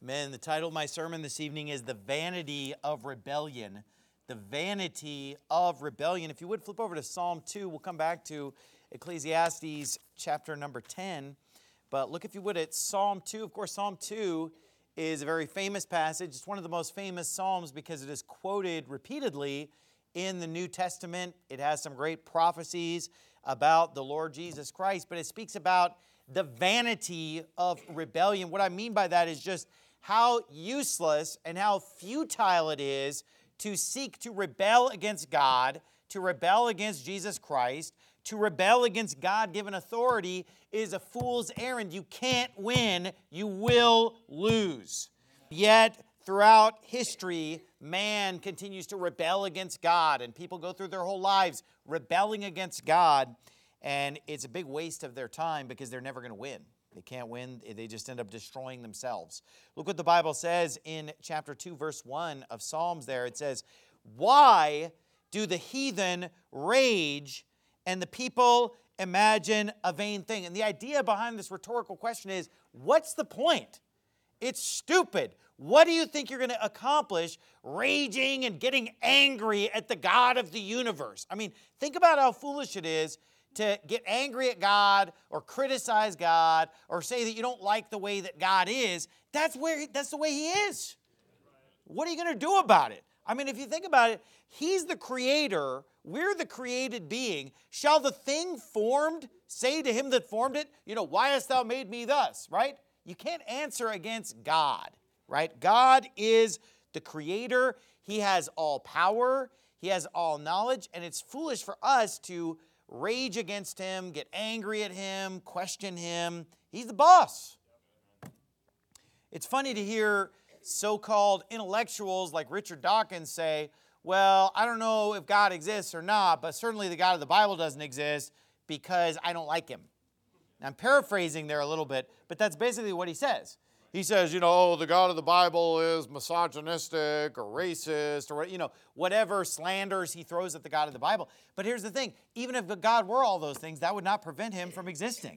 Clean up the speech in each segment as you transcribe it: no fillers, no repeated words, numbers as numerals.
Amen. The title of my sermon this evening is The Vanity of Rebellion. The Vanity of Rebellion. If you would flip over to Psalm 2, we'll come back to Ecclesiastes chapter number 10. But look, if you would, at Psalm 2. Of course, Psalm 2 is a very famous passage. It's one of the most famous Psalms because it is quoted repeatedly in the New Testament. It has some great prophecies about the Lord Jesus Christ, but it speaks about the vanity of rebellion. What I mean by that is just how useless and how futile it is to seek to rebel against God, to rebel against Jesus Christ, to rebel against God-given authority is a fool's errand. You can't win, you will lose. Yet, throughout history, man continues to rebel against God, and people go through their whole lives rebelling against God, and it's a big waste of their time because they're never going to win. They can't win. They just end up destroying themselves. Look what the Bible says in chapter 2, verse 1 of Psalms there. It says, "Why do the heathen rage and the people imagine a vain thing?" And the idea behind this rhetorical question is, what's the point? It's stupid. What do you think you're going to accomplish raging and getting angry at the God of the universe? I mean, think about how foolish it is to get angry at God or criticize God or say that you don't like the way that God is. That's the way He is. What are you going to do about it? I mean, if you think about it, He's the creator. We're the created being. Shall the thing formed say to Him that formed it, why hast thou made me thus, right? You can't answer against God, right? God is the creator. He has all power. He has all knowledge. And it's foolish for us to rage against Him, get angry at Him, question Him. He's the boss. It's funny to hear so-called intellectuals like Richard Dawkins say, well, I don't know if God exists or not, but certainly the God of the Bible doesn't exist because I don't like Him. Now, I'm paraphrasing there a little bit, but that's basically what he says. He says, the God of the Bible is misogynistic or racist or, whatever slanders he throws at the God of the Bible. But here's the thing. Even if God were all those things, that would not prevent Him from existing.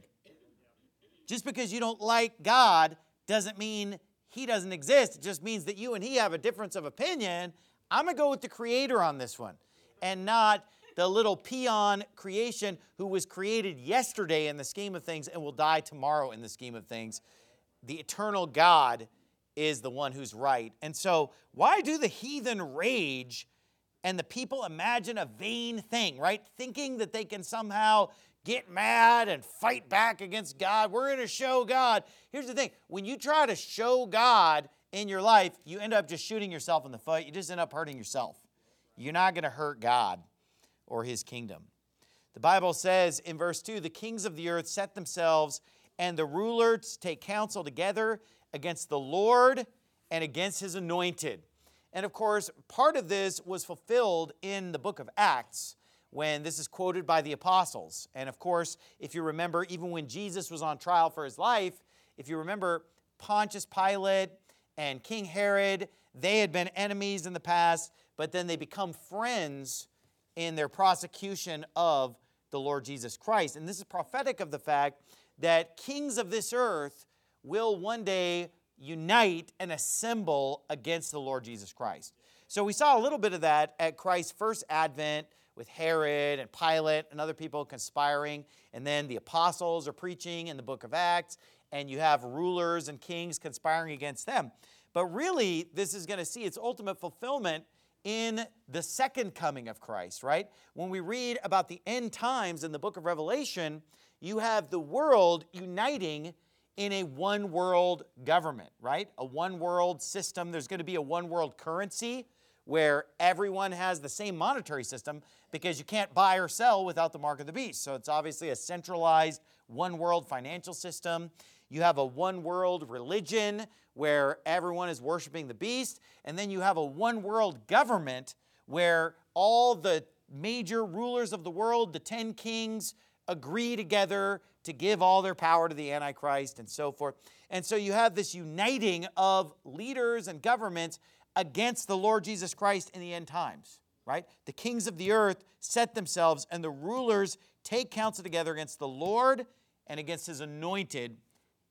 Just because you don't like God doesn't mean He doesn't exist. It just means that you and He have a difference of opinion. I'm going to go with the Creator on this one and not the little peon creation who was created yesterday in the scheme of things and will die tomorrow in the scheme of things. The eternal God is the one who's right. And so why do the heathen rage and the people imagine a vain thing, right? Thinking that they can somehow get mad and fight back against God. We're going to show God. Here's the thing. When you try to show God in your life, you end up just shooting yourself in the foot. You just end up hurting yourself. You're not going to hurt God or His kingdom. The Bible says in verse 2, the kings of the earth set themselves and the rulers take counsel together against the Lord and against His anointed. And of course, part of this was fulfilled in the book of Acts when this is quoted by the apostles. And of course, if you remember, even when Jesus was on trial for His life, if you remember Pontius Pilate and King Herod, they had been enemies in the past, but then they become friends in their prosecution of the Lord Jesus Christ. And this is prophetic of the fact that kings of this earth will one day unite and assemble against the Lord Jesus Christ. So we saw a little bit of that at Christ's first advent with Herod and Pilate and other people conspiring. And then the apostles are preaching in the book of Acts, and you have rulers and kings conspiring against them. But really, this is going to see its ultimate fulfillment in the second coming of Christ, right? When we read about the end times in the book of Revelation, you have the world uniting in a one world government, right? A one world system. There's going to be a one world currency where everyone has the same monetary system because you can't buy or sell without the mark of the beast. So it's obviously a centralized one world financial system. You have a one world religion where everyone is worshiping the beast. And then you have a one world government where all the major rulers of the world, the 10 kings, agree together to give all their power to the Antichrist and so forth. And so you have this uniting of leaders and governments against the Lord Jesus Christ in the end times, right? The kings of the earth set themselves and the rulers take counsel together against the Lord and against His anointed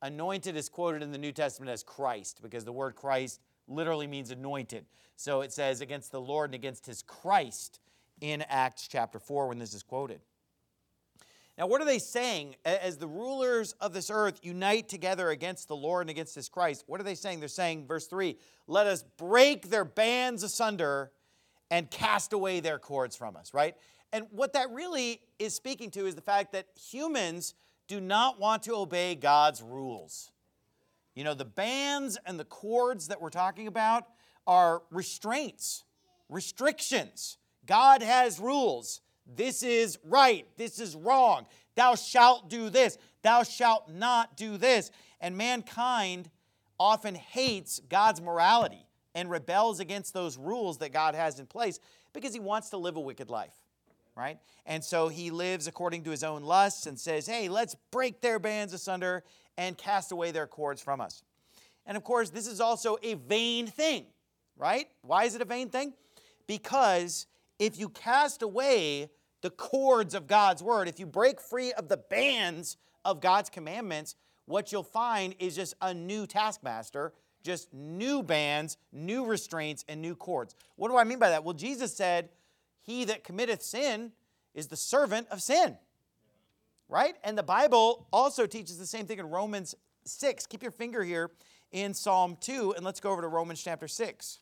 Anointed is quoted in the New Testament as Christ, because the word Christ literally means anointed. So it says against the Lord and against his Christ in Acts chapter 4 when this is quoted. Now, what are they saying? As the rulers of this earth unite together against the Lord and against his Christ, what are they saying? They're saying, verse 3, let us break their bands asunder and cast away their cords from us, right? And what that really is speaking to is the fact that humans do not want to obey God's rules. You know, the bands and the cords that we're talking about are restraints, restrictions. God has rules. This is right. This is wrong. Thou shalt do this. Thou shalt not do this. And mankind often hates God's morality and rebels against those rules that God has in place because he wants to live a wicked life, right? And so he lives according to his own lusts and says, hey, let's break their bands asunder and cast away their cords from us. And of course, this is also a vain thing, right? Why is it a vain thing? Because if you cast away the cords of God's word, if you break free of the bands of God's commandments, what you'll find is just a new taskmaster, just new bands, new restraints, and new cords. What do I mean by that? Well, Jesus said, he that committeth sin is the servant of sin, right? And the Bible also teaches the same thing in Romans 6. Keep your finger here in Psalm 2, and let's go over to Romans chapter 6.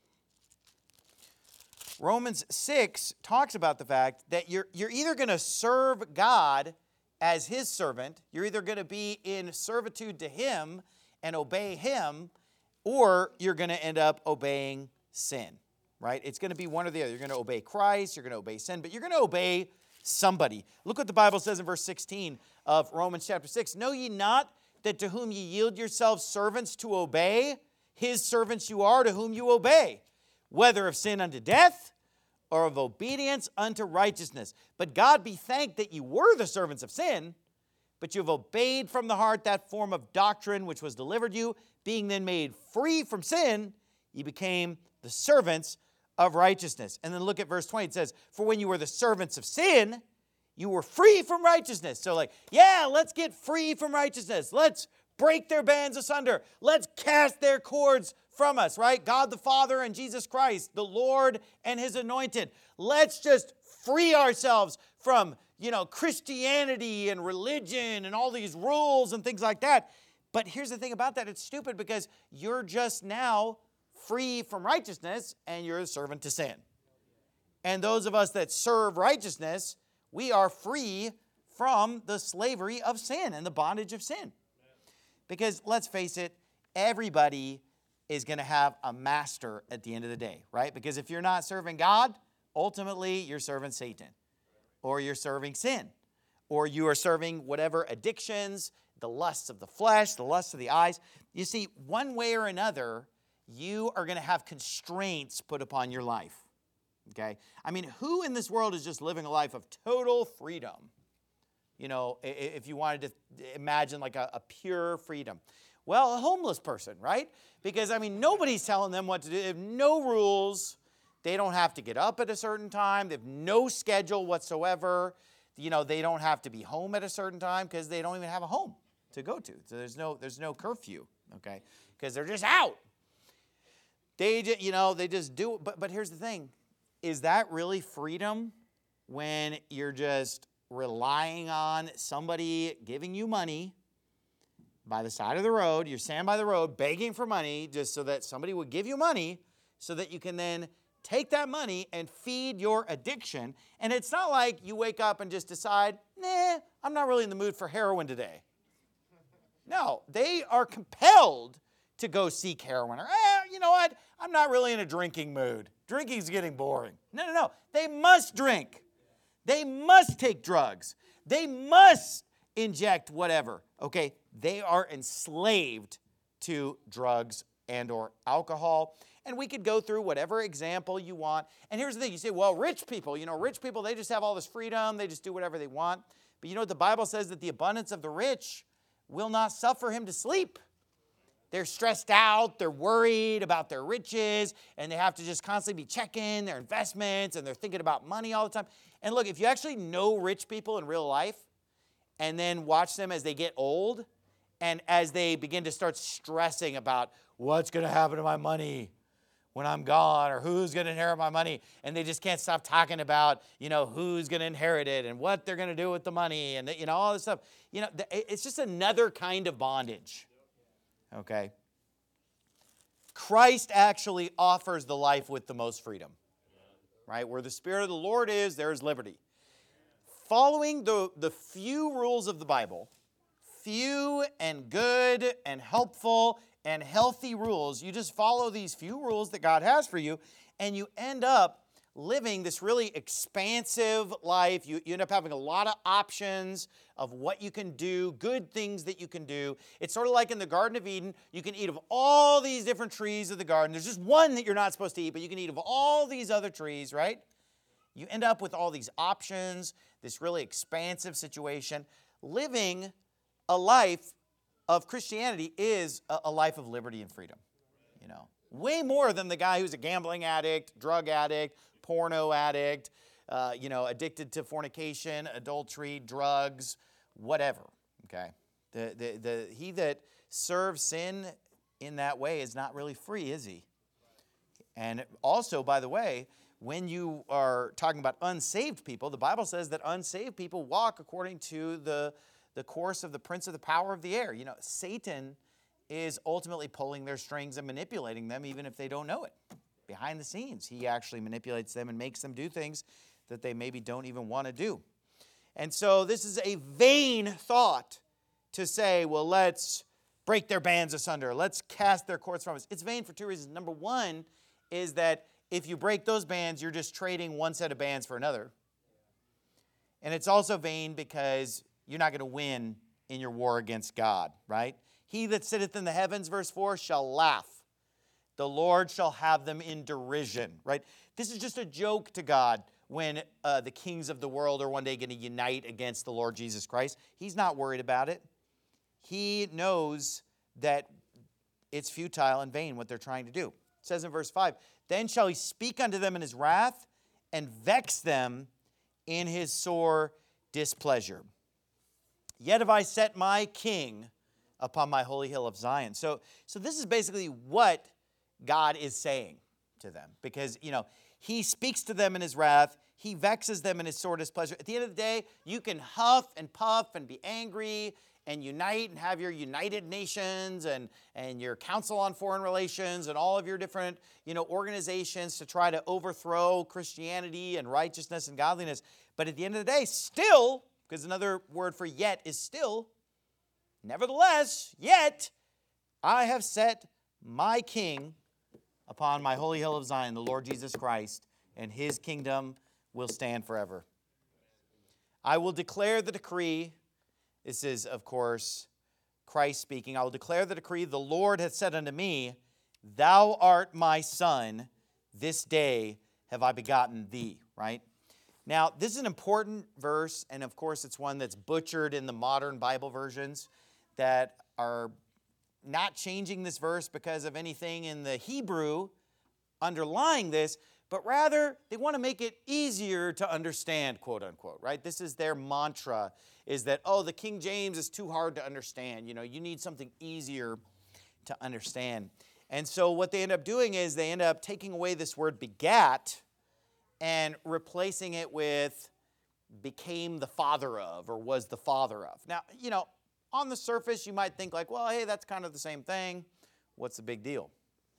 Romans 6 talks about the fact that you're either going to serve God as his servant, you're either going to be in servitude to him and obey him, or you're going to end up obeying sin, right? It's going to be one or the other. You're going to obey Christ, you're going to obey sin, but you're going to obey somebody. Look what the Bible says in verse 16 of Romans chapter 6. Know ye not that to whom ye yield yourselves servants to obey, his servants you are to whom you obey, whether of sin unto death or of obedience unto righteousness. But God be thanked that you were the servants of sin, but you have obeyed from the heart that form of doctrine which was delivered you. Being then made free from sin, ye became the servants of righteousness. And then look at verse 20. It says, for when you were the servants of sin, you were free from righteousness. So like, yeah, let's get free from righteousness. Let's break their bands asunder. Let's cast their cords from us, right? God the Father and Jesus Christ, the Lord and his anointed. Let's just free ourselves from, Christianity and religion and all these rules and things like that. But here's the thing about that. It's stupid because you're just now free from righteousness and you're a servant to sin. And those of us that serve righteousness, we are free from the slavery of sin and the bondage of sin. Because let's face it, everybody is going to have a master at the end of the day, right? Because if you're not serving God, ultimately you're serving Satan, or you're serving sin, or you are serving whatever addictions, the lusts of the flesh, the lusts of the eyes. You see, one way or another, you are going to have constraints put upon your life, okay? I mean, who in this world is just living a life of total freedom? If you wanted to imagine like a pure freedom. Well, a homeless person, right? Because, nobody's telling them what to do. They have no rules. They don't have to get up at a certain time. They have no schedule whatsoever. They don't have to be home at a certain time because they don't even have a home to go to. So there's no curfew, okay? Because they're just out. They just do it. But here's the thing. Is that really freedom when you're just relying on somebody giving you money by the side of the road? You're standing by the road begging for money just so that somebody would give you money so that you can then take that money and feed your addiction. And it's not like you wake up and just decide, I'm not really in the mood for heroin today. No, they are compelled to go seek heroin. Or, you know what? I'm not really in a drinking mood. Drinking's getting boring. No. They must drink. They must take drugs. They must inject whatever, okay? They are enslaved to drugs and or alcohol. And we could go through whatever example you want. And here's the thing. You say, well, rich people, they just have all this freedom. They just do whatever they want. But the Bible says that the abundance of the rich will not suffer him to sleep. They're stressed out. They're worried about their riches. And they have to just constantly be checking their investments. And they're thinking about money all the time. And look, if you actually know rich people in real life and then watch them as they get old And as they begin to start stressing about what's going to happen to my money when I'm gone, or who's going to inherit my money, and they just can't stop talking about, who's going to inherit it and what they're going to do with the money and, all this stuff. It's just another kind of bondage. Okay? Christ actually offers the life with the most freedom. Right? Where the Spirit of the Lord is, there is liberty. Following the few rules of the Bible, few and good and helpful and healthy rules, you just follow these few rules that God has for you, and you end up living this really expansive life. You end up having a lot of options of what you can do, good things that you can do. It's sort of like in the Garden of Eden. You can eat of all these different trees of the garden. There's just one that you're not supposed to eat, but you can eat of all these other trees, right? You end up with all these options, this really expansive situation. Living a life of Christianity is a life of liberty and freedom, way more than the guy who's a gambling addict, drug addict, porno addict, addicted to fornication, adultery, drugs, whatever, okay? He that serves sin in that way is not really free, is he? And also, by the way, when you are talking about unsaved people, the Bible says that unsaved people walk according to the course of the prince of the power of the air. Satan is ultimately pulling their strings and manipulating them even if they don't know it. Behind the scenes, he actually manipulates them and makes them do things that they maybe don't even want to do. And so this is a vain thought to say, well, let's break their bands asunder. Let's cast their cords from us. It's vain for two reasons. Number one is that if you break those bands, you're just trading one set of bands for another. And it's also vain because you're not going to win in your war against God, right? He that sitteth in the heavens, verse 4, shall laugh. The Lord shall have them in derision, right? This is just a joke to God when the kings of the world are one day going to unite against the Lord Jesus Christ. He's not worried about it. He knows that it's futile and vain what they're trying to do. It says in verse 5, then shall he speak unto them in his wrath and vex them in his sore displeasure. Yet have I set my king upon my holy hill of Zion. So this is basically what God is saying to them. Because, he speaks to them in his wrath. He vexes them in his sore displeasure. At the end of the day, you can huff and puff and be angry and unite and have your United Nations and your Council on Foreign Relations and all of your different, organizations to try to overthrow Christianity and righteousness and godliness. But at the end of the day, still, because another word for yet is still, nevertheless, yet, I have set my king upon my holy hill of Zion, the Lord Jesus Christ, and his kingdom will stand forever. I will declare the decree. This is, of course, Christ speaking. I will declare the decree. The Lord hath said unto me, thou art my son. This day have I begotten thee, right? Now, this is an important verse, and of course, it's one that's butchered in the modern Bible versions that are not changing this verse because of anything in the Hebrew underlying this, but rather they want to make it easier to understand, quote unquote, right? This is their mantra, is that, the King James is too hard to understand. You need something easier to understand. And so what they end up doing is they end up taking away this word begat and replacing it with became the father of or was the father of. Now, on the surface, you might think like, well, hey, that's kind of the same thing. What's the big deal?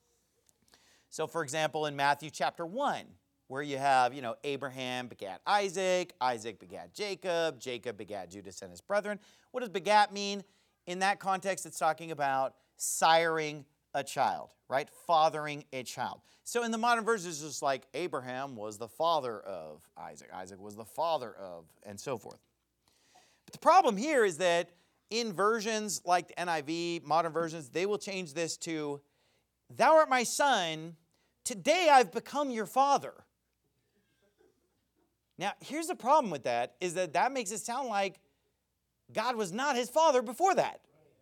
So, for example, in Matthew chapter 1, where you have, Abraham begat Isaac, Isaac begat Jacob, Jacob begat Judas and his brethren. What does begat mean? In that context, it's talking about siring a child, right? Fathering a child. So in the modern version, it's just like Abraham was the father of Isaac. Isaac was the father of, and so forth. But the problem here is that in versions like the NIV, modern versions, they will change this to, thou art my son, today I've become your father. Now, here's the problem with that, is that makes it sound like God was not his father before that.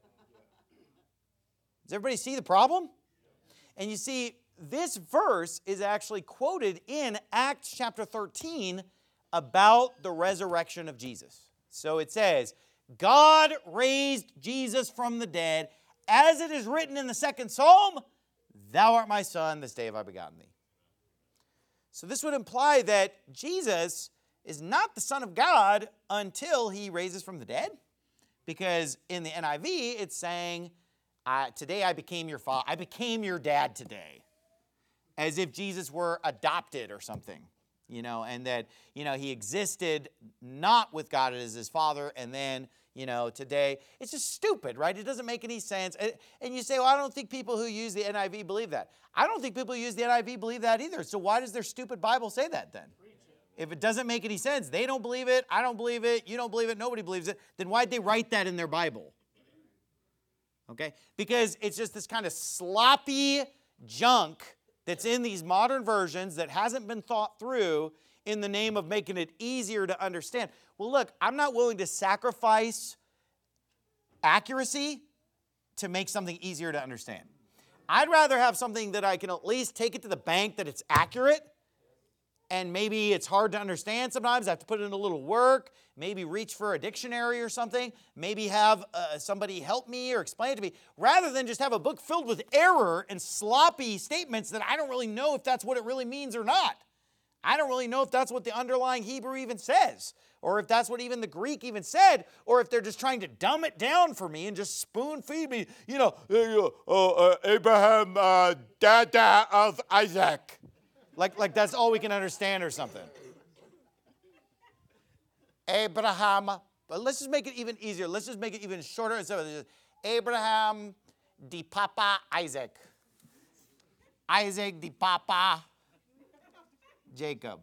Does everybody see the problem? And you see, this verse is actually quoted in Acts chapter 13 about the resurrection of Jesus. So it says, God raised Jesus from the dead, as it is written in the second Psalm, thou art my son, this day have I begotten thee. So this would imply that Jesus is not the Son of God until he raises from the dead. Because in the NIV, it's saying, today I became your father. I became your dad today. As if Jesus were adopted or something. And that, he existed not with God as his father, and then, today. It's just stupid, right? It doesn't make any sense. And you say, well, I don't think people who use the NIV believe that. I don't think people who use the NIV believe that either. So why does their stupid Bible say that then? If it doesn't make any sense, they don't believe it, I don't believe it, you don't believe it, nobody believes it, then why'd they write that in their Bible? Okay? Because it's just this kind of sloppy junk that's in these modern versions that hasn't been thought through in the name of making it easier to understand. Well, look, I'm not willing to sacrifice accuracy to make something easier to understand. I'd rather have something that I can at least take it to the bank that it's accurate, and maybe it's hard to understand sometimes. I have to put in a little work, maybe reach for a dictionary or something, maybe have somebody help me or explain it to me, rather than just have a book filled with error and sloppy statements that I don't really know if that's what it really means or not. I don't really know if that's what the underlying Hebrew even says, or if that's what even the Greek even said, or if they're just trying to dumb it down for me and just spoon feed me, Abraham, dada of Isaac. Like that's all we can understand or something. Abraham, but let's just make it even easier. Let's just make it even shorter. Instead of Abraham de Papa Isaac. Isaac de Papa Jacob.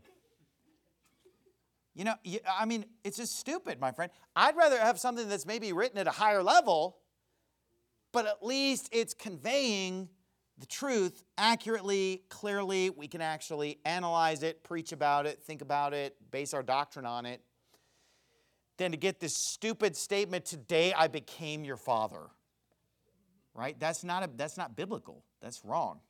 It's just stupid, my friend. I'd rather have something that's maybe written at a higher level, but at least it's conveying the truth accurately, clearly. We can actually analyze it, preach about it, think about it, base our doctrine on it, than to get this stupid statement, today I became your father. Right? That's not biblical. That's wrong.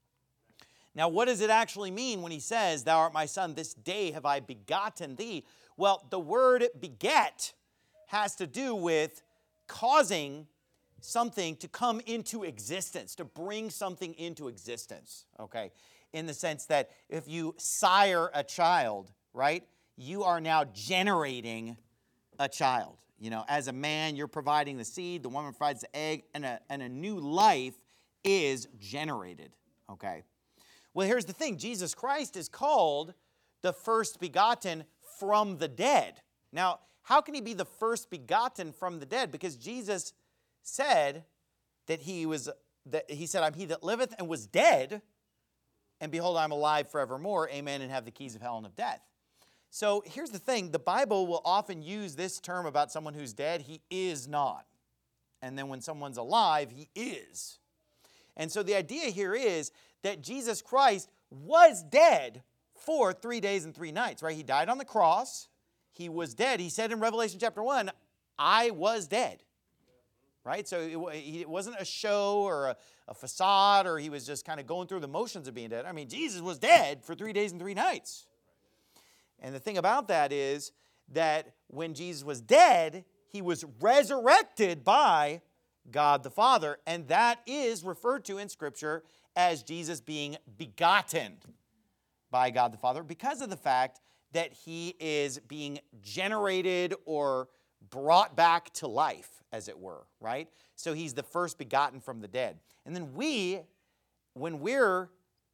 Now, what does it actually mean when he says, thou art my son, this day have I begotten thee? Well, the word beget has to do with causing something to come into existence, to bring something into existence, okay? In the sense that if you sire a child, right, you are now generating a child. As a man, you're providing the seed, the woman provides the egg, and a new life is generated, okay? Well, here's the thing. Jesus Christ is called the first begotten from the dead. Now, how can he be the first begotten from the dead? Because Jesus said that he said, I'm he that liveth and was dead, and behold, I'm alive forevermore, amen, and have the keys of hell and of death. So here's the thing. The Bible will often use this term about someone who's dead. He is not. And then when someone's alive, he is. And so the idea here is that Jesus Christ was dead for 3 days and 3 nights, right? He died on the cross. He was dead. He said in Revelation chapter 1, I was dead. Right? So it wasn't a show or a facade, or he was just kind of going through the motions of being dead. I mean, Jesus was dead for 3 days and 3 nights. And the thing about that is that when Jesus was dead, he was resurrected by God the Father. And that is referred to in Scripture as Jesus being begotten by God the Father because of the fact that he is being generated or brought back to life, as it were, right? So he's the first begotten from the dead. And then we, when we're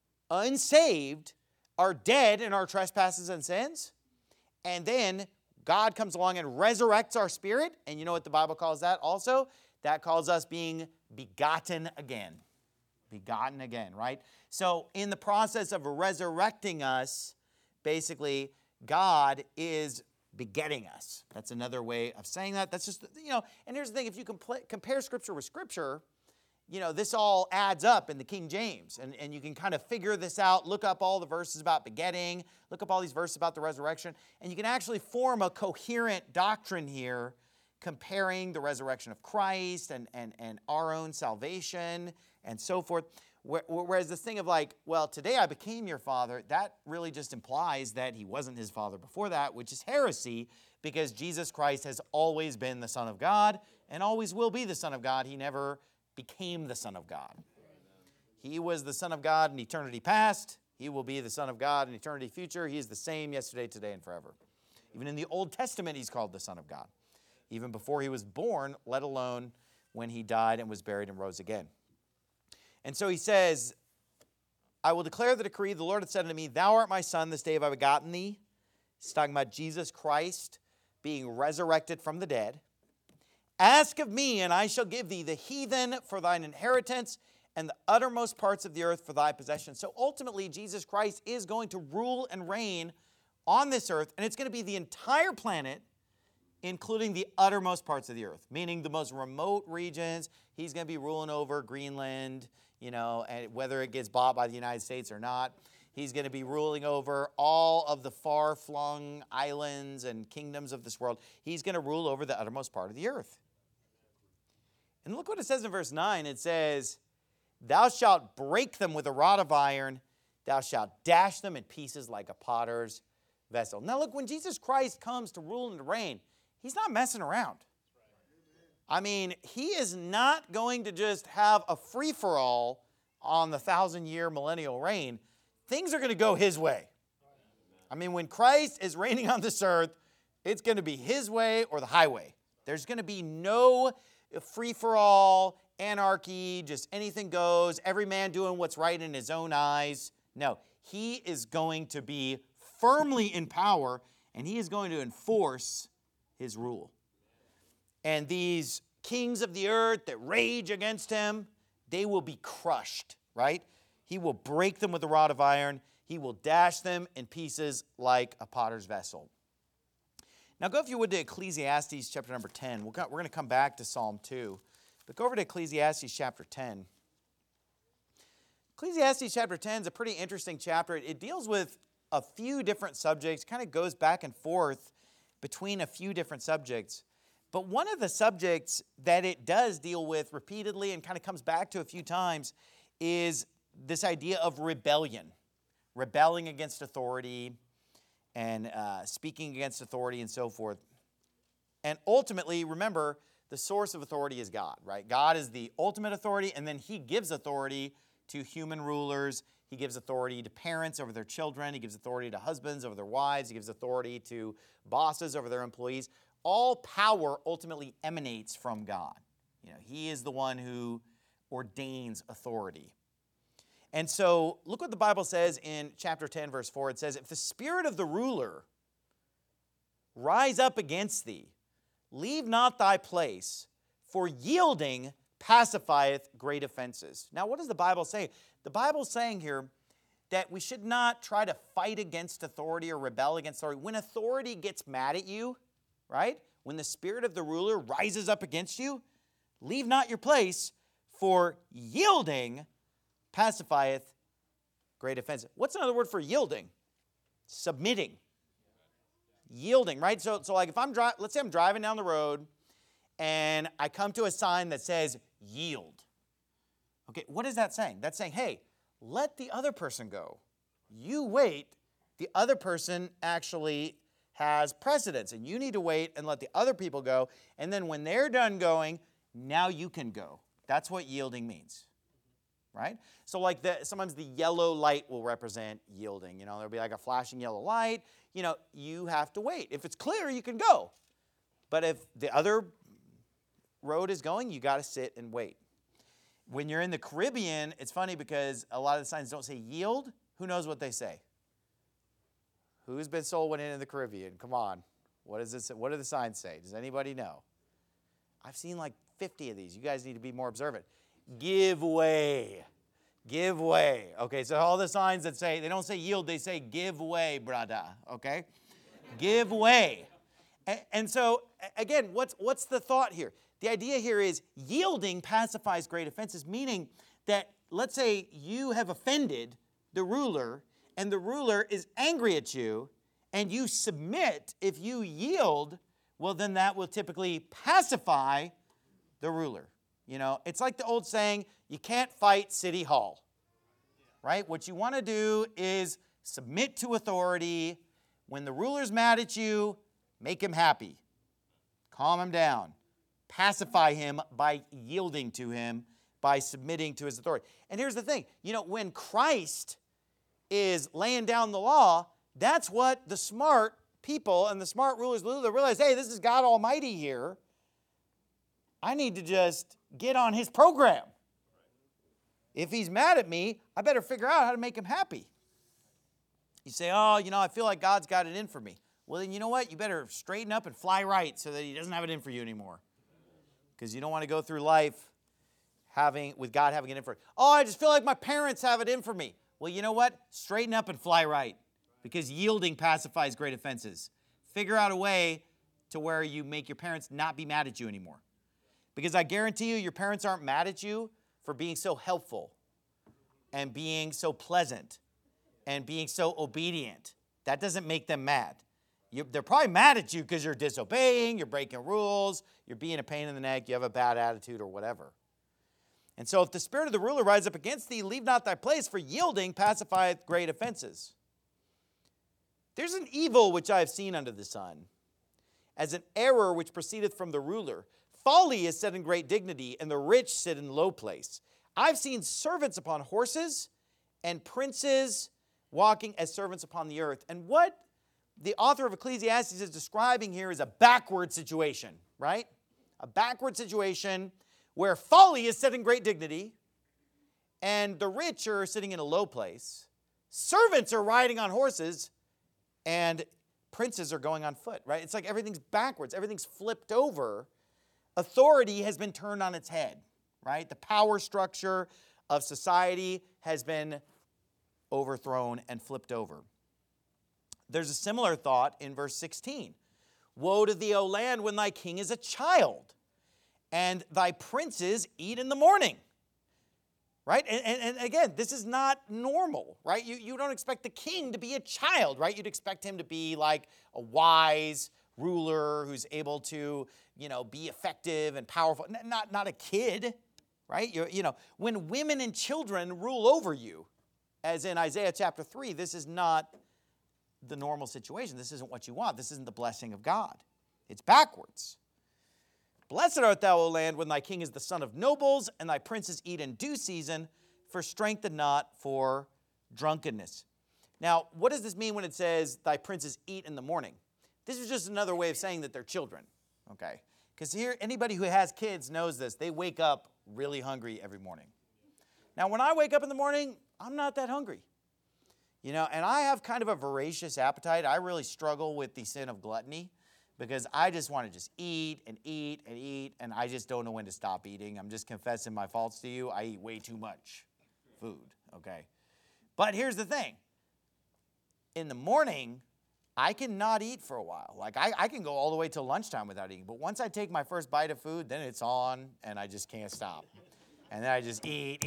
unsaved, are dead in our trespasses and sins. And then God comes along and resurrects our spirit. And you know what the Bible calls that also? That calls us being begotten again. Begotten again, right? So in the process of resurrecting us, basically, God is begetting us. That's another way of saying that. That's just, and here's the thing. If you compare Scripture with Scripture, this all adds up in the King James. And you can kind of figure this out, look up all the verses about begetting, look up all these verses about the resurrection, and you can actually form a coherent doctrine here comparing the resurrection of Christ and our own salvation and so forth. Whereas this thing of like, well, today I became your father, that really just implies that he wasn't his father before that, which is heresy, because Jesus Christ has always been the Son of God and always will be the Son of God. He never became the Son of God. He was the Son of God in eternity past. He will be the Son of God in eternity future. He is the same yesterday, today, and forever. Even in the Old Testament, he's called the Son of God. Even before he was born, let alone when he died and was buried and rose again. And so he says, I will declare the decree. The Lord hath said unto me, thou art my son, this day have I begotten thee. He's talking about Jesus Christ being resurrected from the dead. Ask of me, and I shall give thee the heathen for thine inheritance, and the uttermost parts of the earth for thy possession. So ultimately, Jesus Christ is going to rule and reign on this earth, and it's going to be the entire planet, including the uttermost parts of the earth, meaning the most remote regions. He's going to be ruling over Greenland, and whether it gets bought by the United States or not. He's going to be ruling over all of the far-flung islands and kingdoms of this world. He's going to rule over the uttermost part of the earth. And look what it says in verse 9. It says, thou shalt break them with a rod of iron. Thou shalt dash them in pieces like a potter's vessel. Now look, when Jesus Christ comes to rule and to reign, he's not messing around. I mean, he is not going to just have a free-for-all on the 1,000-year millennial reign. Things are going to go his way. I mean, when Christ is reigning on this earth, it's going to be his way or the highway. There's going to be no free-for-all, anarchy, just anything goes, every man doing what's right in his own eyes. No, he is going to be firmly in power, and he is going to enforce his rule. And these kings of the earth that rage against him, they will be crushed, right? He will break them with a rod of iron. He will dash them in pieces like a potter's vessel. Now go, if you would, to Ecclesiastes chapter number 10. We're going to come back to Psalm 2. But go over to Ecclesiastes chapter 10. Ecclesiastes chapter 10 is a pretty interesting chapter. It deals with a few different subjects, kind of goes back and forth between a few different subjects. But one of the subjects that it does deal with repeatedly and kind of comes back to a few times is this idea of rebellion. Rebelling against authority and speaking against authority and so forth. And ultimately, remember, the source of authority is God, right? God is the ultimate authority, and then he gives authority to human rulers. He gives authority to parents over their children. He gives authority to husbands over their wives. He gives authority to bosses over their employees. All power ultimately emanates from God. He is the one who ordains authority. And so look what the Bible says in chapter 10, verse 4. It says, if the spirit of the ruler rise up against thee, leave not thy place, for yielding pacifieth great offenses. Now, what does the Bible say? The Bible's saying here that we should not try to fight against authority or rebel against authority. When authority gets mad at you, right? When the spirit of the ruler rises up against you, leave not your place, for yielding pacifieth great offenses. What's another word for yielding? Submitting. Yielding, right? So like if let's say I'm driving down the road and I come to a sign that says yield. Okay, what is that saying? That's saying, hey, let the other person go. You wait. The other person actually has precedence, and you need to wait and let the other people go. And then when they're done going, now you can go. That's what yielding means, right? So like sometimes the yellow light will represent yielding. There'll be like a flashing yellow light. You have to wait. If it's clear, you can go. But if the other road is going, you got to sit and wait. When you're in the Caribbean, it's funny because a lot of the signs don't say yield. Who knows what they say? Who's been soul winning in the Caribbean? Come on. What does this? What do the signs say? Does anybody know? I've seen like 50 of these. You guys need to be more observant. Give way. Give way. Okay, so all the signs that say, they don't say yield, they say give way, brother. Okay? Give way. And so, again, what's the thought here? The idea here is yielding pacifies great offenses, meaning that, let's say you have offended the ruler, and the ruler is angry at you, and you submit. If you yield, well, then that will typically pacify the ruler. It's like the old saying, you can't fight City Hall, right? What you want to do is submit to authority. When the ruler's mad at you, make him happy. Calm him down. Pacify him by yielding to him, by submitting to his authority. And here's the thing. When Christ is laying down the law, that's what the smart people and the smart rulers do. They realize, hey, this is God Almighty here. I need to just get on his program. If he's mad at me, I better figure out how to make him happy. You say, I feel like God's got it in for me. Well, then you know what? You better straighten up and fly right so that he doesn't have it in for you anymore. Because you don't want to go through life with God having it in for you. I just feel like my parents have it in for me. Well, you know what? Straighten up and fly right. Because yielding pacifies great offenses. Figure out a way to where you make your parents not be mad at you anymore. Because I guarantee you, your parents aren't mad at you for being so helpful and being so pleasant and being so obedient. That doesn't make them mad. They're probably mad at you because you're disobeying, you're breaking rules, you're being a pain in the neck, you have a bad attitude or whatever. And so if the spirit of the ruler rise up against thee, leave not thy place, for yielding pacifieth great offenses. There's an evil which I have seen under the sun, as an error which proceedeth from the ruler. Folly is set in great dignity, and the rich sit in low place. I've seen servants upon horses, and princes walking as servants upon the earth. And what the author of Ecclesiastes is describing here is a backward situation, right? A backward situation where folly is set in great dignity, and the rich are sitting in a low place. Servants are riding on horses, and princes are going on foot, right? It's like everything's backwards. Everything's flipped over. Authority has been turned on its head, right? The power structure of society has been overthrown and flipped over. There's a similar thought in verse 16. Woe to thee, O land, when thy king is a child, and thy princes eat in the morning. Right? And again, this is not normal, right? You don't expect the king to be a child, right? You'd expect him to be like a wise ruler who's able to, be effective and powerful. Not a kid, right? When women and children rule over you, as in Isaiah chapter 3, this is not the normal situation. This isn't what you want. This isn't the blessing of God. It's backwards. Blessed art thou, O land, when thy king is the son of nobles, and thy princes eat in due season, for strength and not for drunkenness. Now, what does this mean when it says thy princes eat in the morning? This is just another way of saying that they're children, okay? Because here, anybody who has kids knows this. They wake up really hungry every morning. Now, when I wake up in the morning, I'm not that hungry. And I have kind of a voracious appetite. I really struggle with the sin of gluttony because I just want to just eat and eat and eat, and I just don't know when to stop eating. I'm just confessing my faults to you. I eat way too much food, okay? But here's the thing. In the morning, I can not eat for a while. Like, I can go all the way till lunchtime without eating. But once I take my first bite of food, then it's on, and I just can't stop. And then I just eat.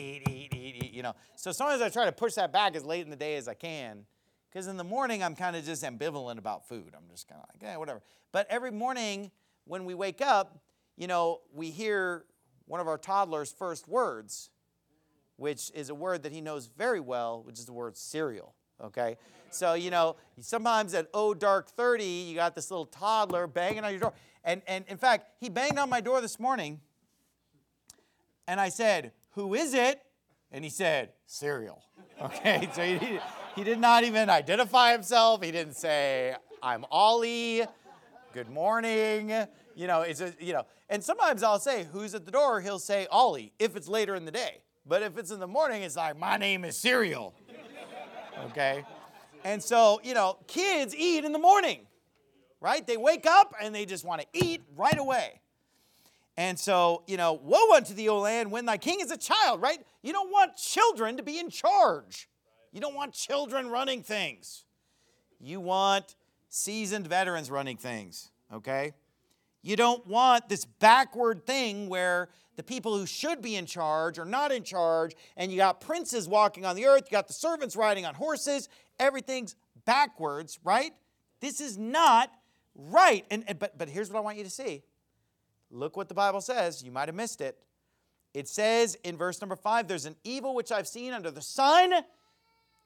So sometimes I try to push that back as late in the day as I can. Because in the morning, I'm kind of just ambivalent about food. I'm just kind of like, whatever. But every morning when we wake up, we hear one of our toddler's first words, which is a word that he knows very well, which is the word cereal. Okay? So, sometimes at dark 30, you got this little toddler banging on your door. And in fact, he banged on my door this morning. And I said, who is it? And he said, cereal. Okay, so he did not even identify himself. He didn't say, I'm Ollie, good morning. And sometimes I'll say, who's at the door? He'll say, Ollie, if it's later in the day. But if it's in the morning, it's like, my name is cereal. Okay? And so, kids eat in the morning, right? They wake up and they just want to eat right away. And so, woe unto thee, O land, when thy king is a child, right? You don't want children to be in charge. You don't want children running things. You want seasoned veterans running things, okay? You don't want this backward thing where the people who should be in charge are not in charge, and you got princes walking on the earth, you got the servants riding on horses, everything's backwards, right? This is not right. But here's what I want you to see. Look what the Bible says. You might have missed it. It says in verse number 5, there's an evil which I've seen under the sun,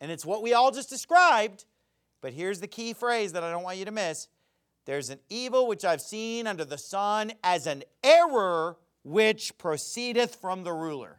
And it's what we all just described. But here's the key phrase that I don't want you to miss. There's an evil which I've seen under the sun as an error which proceedeth from the ruler.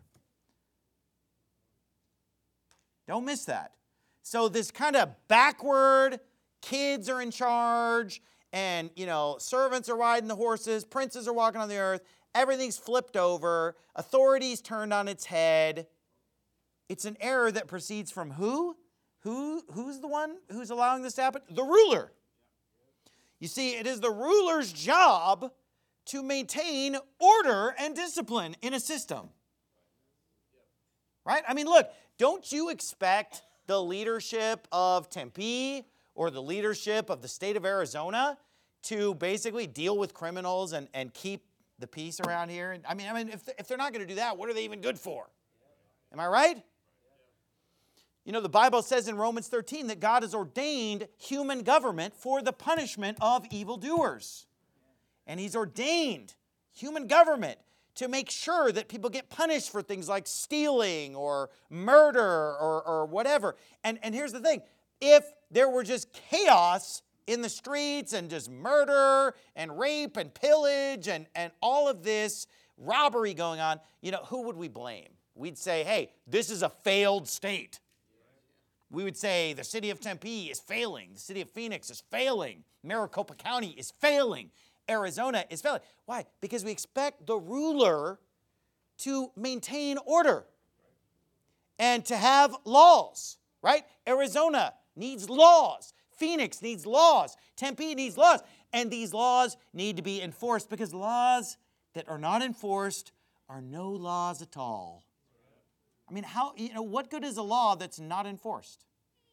Don't miss that. So this kind of backward, kids are in charge, and, servants are riding the horses, princes are walking on the earth, everything's flipped over, authority's turned on its head. It's an error that proceeds from who? Who's the one who's allowing this to happen? The ruler. You see, it is the ruler's job to maintain order and discipline in a system. Right? I mean, look, don't you expect the leadership of Tempe or the leadership of the state of Arizona to basically deal with criminals and keep the peace around here? I mean, if they're not going to do that, what are they even good for? Am I right? The Bible says in Romans 13 that God has ordained human government for the punishment of evildoers. And He's ordained human government to make sure that people get punished for things like stealing or murder or whatever. And here's the thing. If there were just chaos in the streets and just murder and rape and pillage and all of this robbery going on, who would we blame? We'd say, hey, this is a failed state. We would say the city of Tempe is failing. The city of Phoenix is failing. Maricopa County is failing. Arizona is failing. Why? Because we expect the ruler to maintain order and to have laws, right? Arizona needs laws. Phoenix needs laws. Tempe needs laws. And these laws need to be enforced, because laws that are not enforced are no laws at all. I mean, what good is a law that's not enforced?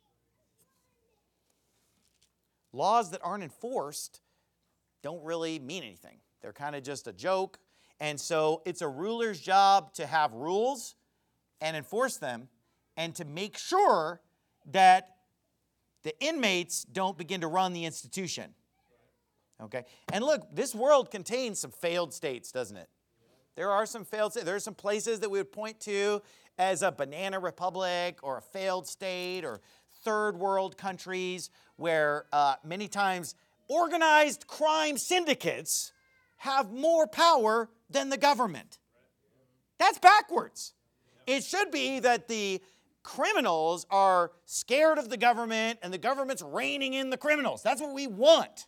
Laws that aren't enforced don't really mean anything. They're kind of just a joke. And so it's a ruler's job to have rules and enforce them and to make sure that the inmates don't begin to run the institution. Okay? And look, this world contains some failed states, doesn't it? There are some failed states. There are some places that we would point to as a banana republic or a failed state or third world countries where many times organized crime syndicates have more power than the government. That's backwards. It should be that the criminals are scared of the government and the government's reining in the criminals. That's what we want.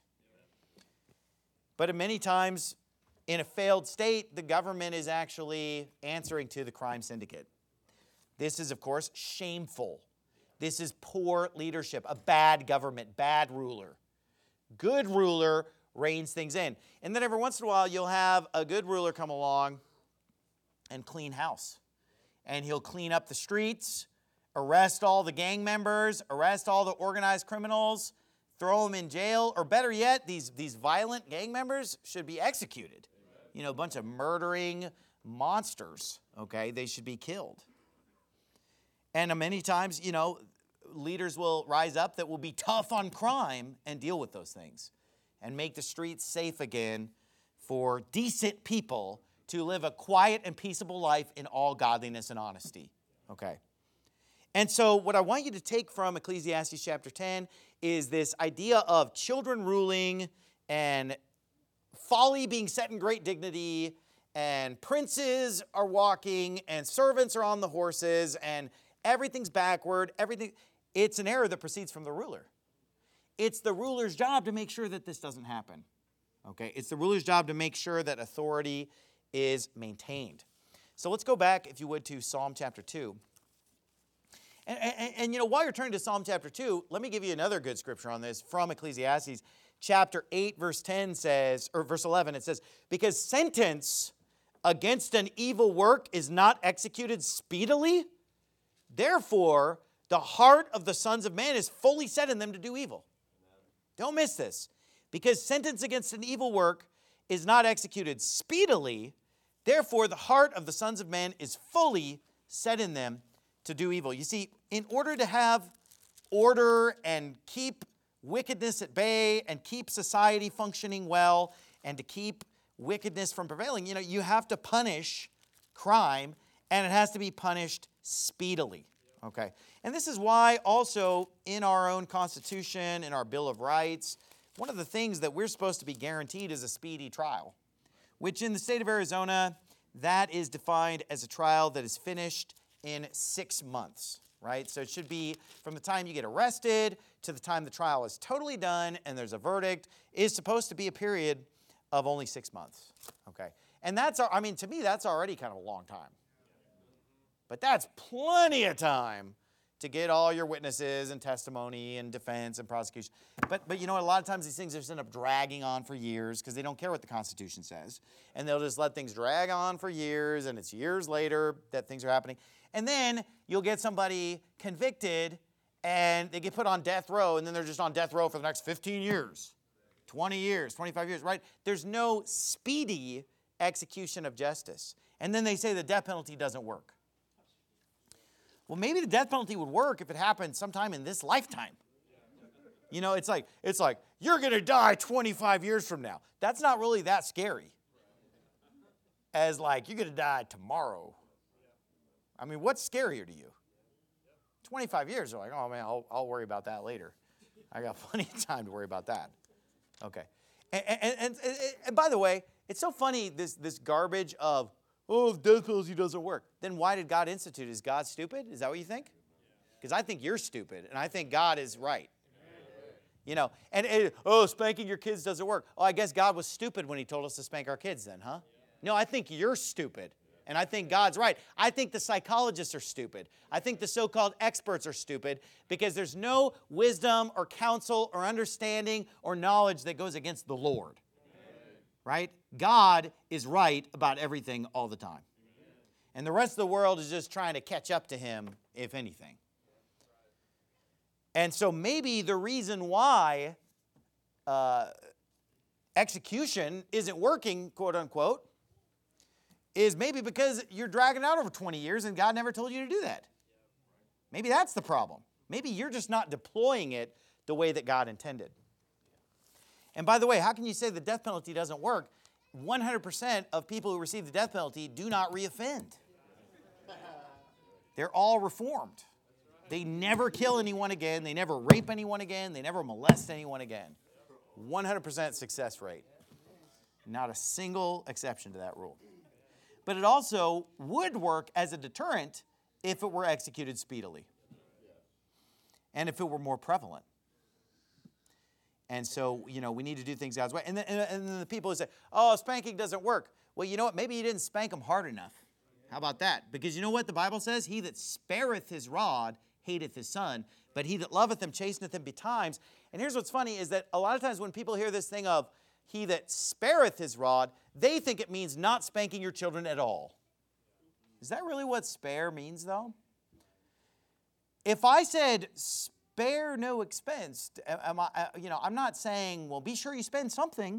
But many times in a failed state, the government is actually answering to the crime syndicate. This is, of course, shameful. This is poor leadership, a bad government, bad ruler. Good ruler reins things in. And then every once in a while, you'll have a good ruler come along and clean house. And he'll clean up the streets, arrest all the gang members, arrest all the organized criminals, throw them in jail, or better yet, these violent gang members should be executed. A bunch of murdering monsters, okay? They should be killed. And many times, leaders will rise up that will be tough on crime and deal with those things and make the streets safe again for decent people to live a quiet and peaceable life in all godliness and honesty, okay? And so what I want you to take from Ecclesiastes chapter 10 is this idea of children ruling and folly being set in great dignity, and princes are walking, and servants are on the horses, and everything's backward. It's an error that proceeds from the ruler. It's the ruler's job to make sure that this doesn't happen. Okay? It's the ruler's job to make sure that authority is maintained. So let's go back, if you would, to Psalm chapter 2. And while you're turning to Psalm chapter 2, let me give you another good scripture on this from Ecclesiastes. Chapter 8, verse 10 says, or verse 11, it says, because sentence against an evil work is not executed speedily, therefore the heart of the sons of man is fully set in them to do evil. Don't miss this. Because sentence against an evil work is not executed speedily, therefore the heart of the sons of man is fully set in them to do evil. You see, in order to have order and keep wickedness at bay and keep society functioning well and to keep wickedness from prevailing, you have to punish crime, and it has to be punished speedily. Okay. And this is why also in our own Constitution, in our Bill of Rights, one of the things that we're supposed to be guaranteed is a speedy trial, which in the state of Arizona, that is defined as a trial that is finished in 6 months, right? So it should be from the time you get arrested to the time the trial is totally done and there's a verdict is supposed to be a period of only 6 months, okay? And that's, I mean, to me, that's already kind of a long time. But that's plenty of time to get all your witnesses and testimony and defense and prosecution. But you know what? A lot of times these things just end up dragging on for years because they don't care what the Constitution says. And they'll just let things drag on for years, and it's years later that things are happening. And then you'll get somebody convicted, and they get put on death row, and then they're just on death row for the next 15 years, 20 years, 25 years, right? There's no speedy execution of justice. And then they say the death penalty doesn't work. Well, maybe the death penalty would work if it happened sometime in this lifetime. You know, it's like you're going to die 25 years from now. That's not really that scary as like you're going to die tomorrow. I mean, what's scarier to you? 25 years, you're like, oh, man, I'll worry about that later. I got plenty of time to worry about that. Okay. And by the way, it's so funny, this garbage of, oh, the death penalty doesn't work. Then why did God institute it? Is God stupid? Is that what you think? Because I think you're stupid, and I think God is right. You know, and spanking your kids doesn't work. Oh, I guess God was stupid when he told us to spank our kids then, huh? No, I think you're stupid, and I think God's right. I think the psychologists are stupid. I think the so-called experts are stupid because there's no wisdom or counsel or understanding or knowledge that goes against the Lord. Right? God is right about everything all the time. And the rest of the world is just trying to catch up to him, if anything. And so maybe the reason why execution isn't working, quote unquote, is maybe because you're dragging it out over 20 years and God never told you to do that. Maybe that's the problem. Maybe you're just not deploying it the way that God intended. And by the way, how can you say the death penalty doesn't work? 100% of people who receive the death penalty do not reoffend. They're all reformed. They never kill anyone again. They never rape anyone again. They never molest anyone again. 100% success rate. Not a single exception to that rule. But it also would work as a deterrent if it were executed speedily. And if it were more prevalent. And so, you know, we need to do things God's way. And then the people who say, oh, spanking doesn't work. Well, you know what? Maybe you didn't spank them hard enough. How about that? Because you know what the Bible says? He that spareth his rod hateth his son, but he that loveth him chasteneth him betimes. And here's what's funny is that a lot of times when people hear this thing of he that spareth his rod, they think it means not spanking your children at all. Is that really what spare means, though? If I said spare no expense, I'm not saying, well, be sure you spend something.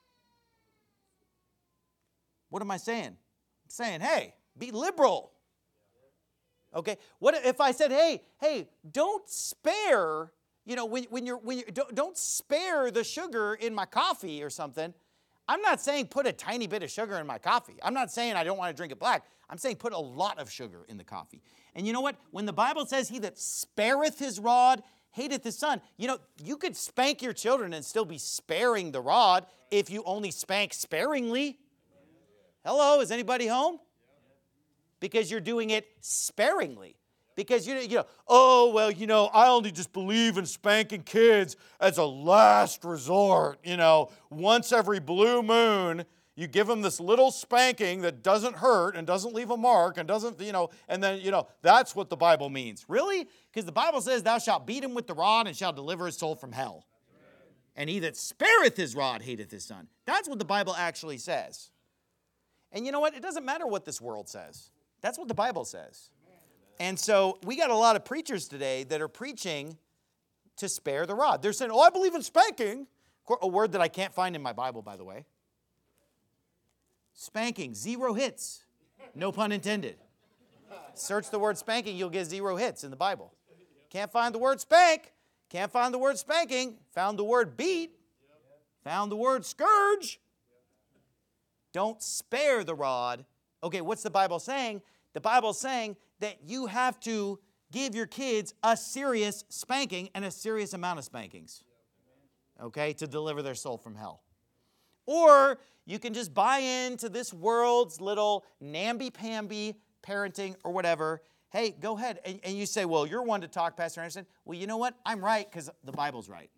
What am I saying? I'm saying, hey, be liberal. Okay? What if I said, hey, don't spare, don't spare the sugar in my coffee or something. I'm not saying put a tiny bit of sugar in my coffee. I'm not saying I don't want to drink it black. I'm saying put a lot of sugar in the coffee. And you know what? When the Bible says he that spareth his rod hateth his son, you could spank your children and still be sparing the rod if you only spank sparingly. Hello, is anybody home? Because you're doing it sparingly. Because, I only just believe in spanking kids as a last resort. Once every blue moon, you give them this little spanking that doesn't hurt and doesn't leave a mark and doesn't, and then, that's what the Bible means. Really? Because the Bible says, thou shalt beat him with the rod and shalt deliver his soul from hell. And he that spareth his rod hateth his son. That's what the Bible actually says. And you know what? It doesn't matter what this world says. That's what the Bible says. And so we got a lot of preachers today that are preaching to spare the rod. They're saying, I believe in spanking. A word that I can't find in my Bible, by the way. Spanking, 0 hits. No pun intended. Search the word spanking, you'll get 0 hits in the Bible. Can't find the word spank. Can't find the word spanking. Found the word beat. Found the word scourge. Don't spare the rod. Okay, what's the Bible saying? The Bible's saying that you have to give your kids a serious spanking and a serious amount of spankings, okay, to deliver their soul from hell. Or you can just buy into this world's little namby-pamby parenting or whatever. Hey, go ahead. And you say, well, you're one to talk, Pastor Anderson. Well, you know what? I'm right because the Bible's right.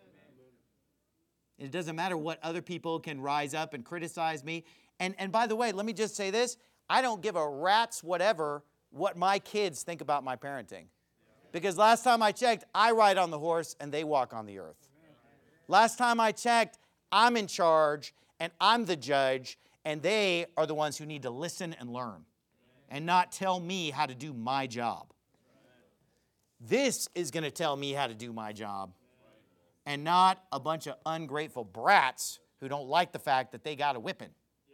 It doesn't matter what other people can rise up and criticize me. And by the way, let me just say this. I don't give a rat's whatever what my kids think about my parenting. Because last time I checked, I ride on the horse and they walk on the earth. Last time I checked, I'm in charge and I'm the judge and they are the ones who need to listen and learn and not tell me how to do my job. This is going to tell me how to do my job and not a bunch of ungrateful brats who don't like the fact that they got a whipping.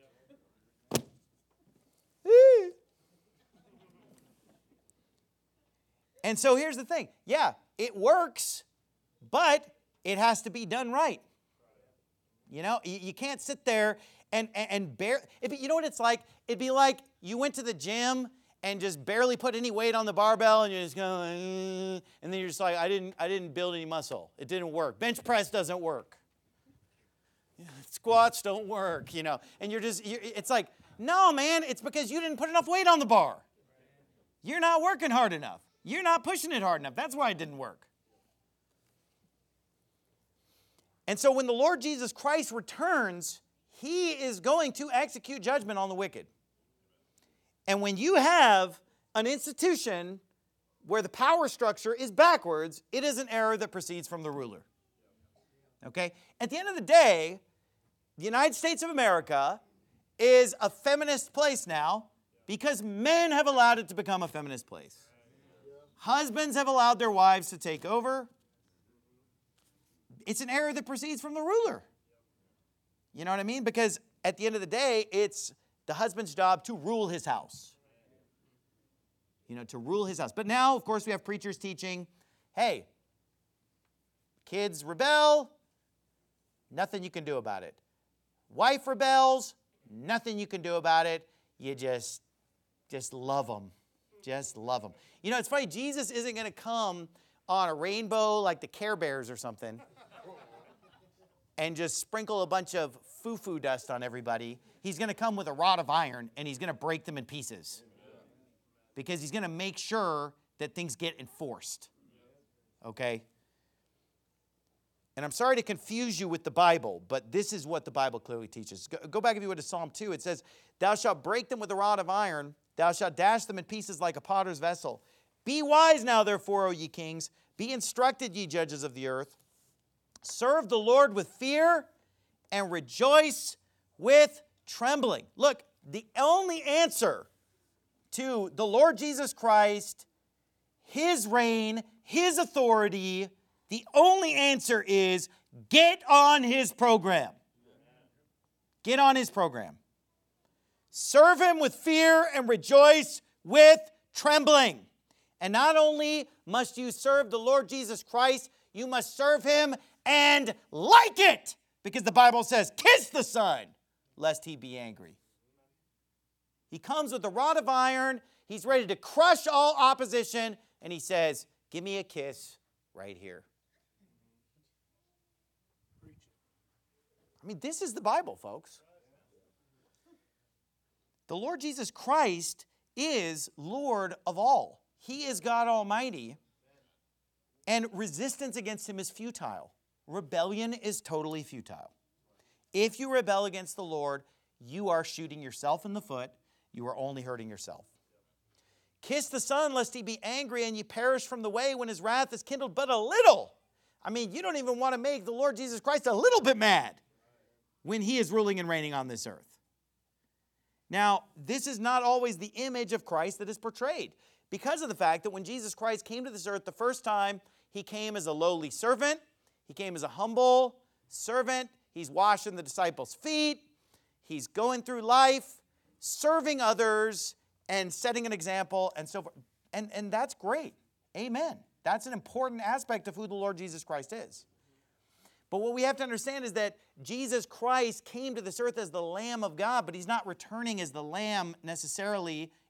And so here's the thing. Yeah, it works, but it has to be done right. You know, you can't sit there and bear. You know what it's like? It'd be like you went to the gym and just barely put any weight on the barbell and you're just going, and then you're just like, I didn't build any muscle. It didn't work. Bench press doesn't work. Squats don't work, you know. And it's like, no, man, it's because you didn't put enough weight on the bar. You're not working hard enough. You're not pushing it hard enough. That's why it didn't work. And so when the Lord Jesus Christ returns, He is going to execute judgment on the wicked. And when you have an institution where the power structure is backwards, it is an error that proceeds from the ruler. Okay? At the end of the day, the United States of America is a feminist place now because men have allowed it to become a feminist place. Husbands have allowed their wives to take over. It's an error that proceeds from the ruler. You know what I mean? Because at the end of the day, it's the husband's job to rule his house. You know, to rule his house. But now, of course, we have preachers teaching, hey, kids rebel, nothing you can do about it. Wife rebels, nothing you can do about it. You just love them. Just love them. You know, it's funny, Jesus isn't going to come on a rainbow like the Care Bears or something and just sprinkle a bunch of foo-foo dust on everybody. He's going to come with a rod of iron and he's going to break them in pieces because he's going to make sure that things get enforced. Okay? And I'm sorry to confuse you with the Bible, but this is what the Bible clearly teaches. Go back, if you would, to Psalm 2. It says, thou shalt break them with a rod of iron. Thou shalt dash them in pieces like a potter's vessel. Be wise now, therefore, O ye kings. Be instructed, ye judges of the earth. Serve the Lord with fear and rejoice with trembling. Look, the only answer to the Lord Jesus Christ, His reign, His authority, the only answer is get on His program. Get on His program. Serve Him with fear and rejoice with trembling. And not only must you serve the Lord Jesus Christ, you must serve Him and like it. Because the Bible says, kiss the Son, lest He be angry. He comes with a rod of iron. He's ready to crush all opposition. And He says, give me a kiss right here. I mean, this is the Bible, folks. The Lord Jesus Christ is Lord of all. He is God Almighty. And resistance against Him is futile. Rebellion is totally futile. If you rebel against the Lord, you are shooting yourself in the foot. You are only hurting yourself. Kiss the Son, lest He be angry and ye perish from the way when His wrath is kindled but a little. I mean, you don't even want to make the Lord Jesus Christ a little bit mad when He is ruling and reigning on this earth. Now, this is not always the image of Christ that is portrayed because of the fact that when Jesus Christ came to this earth the first time, He came as a lowly servant. He came as a humble servant. He's washing the disciples' feet. He's going through life, serving others, and setting an example, and so forth. And that's great. Amen. That's an important aspect of who the Lord Jesus Christ is. But what we have to understand is that Jesus Christ came to this earth as the Lamb of God, but He's not returning as the Lamb necessarily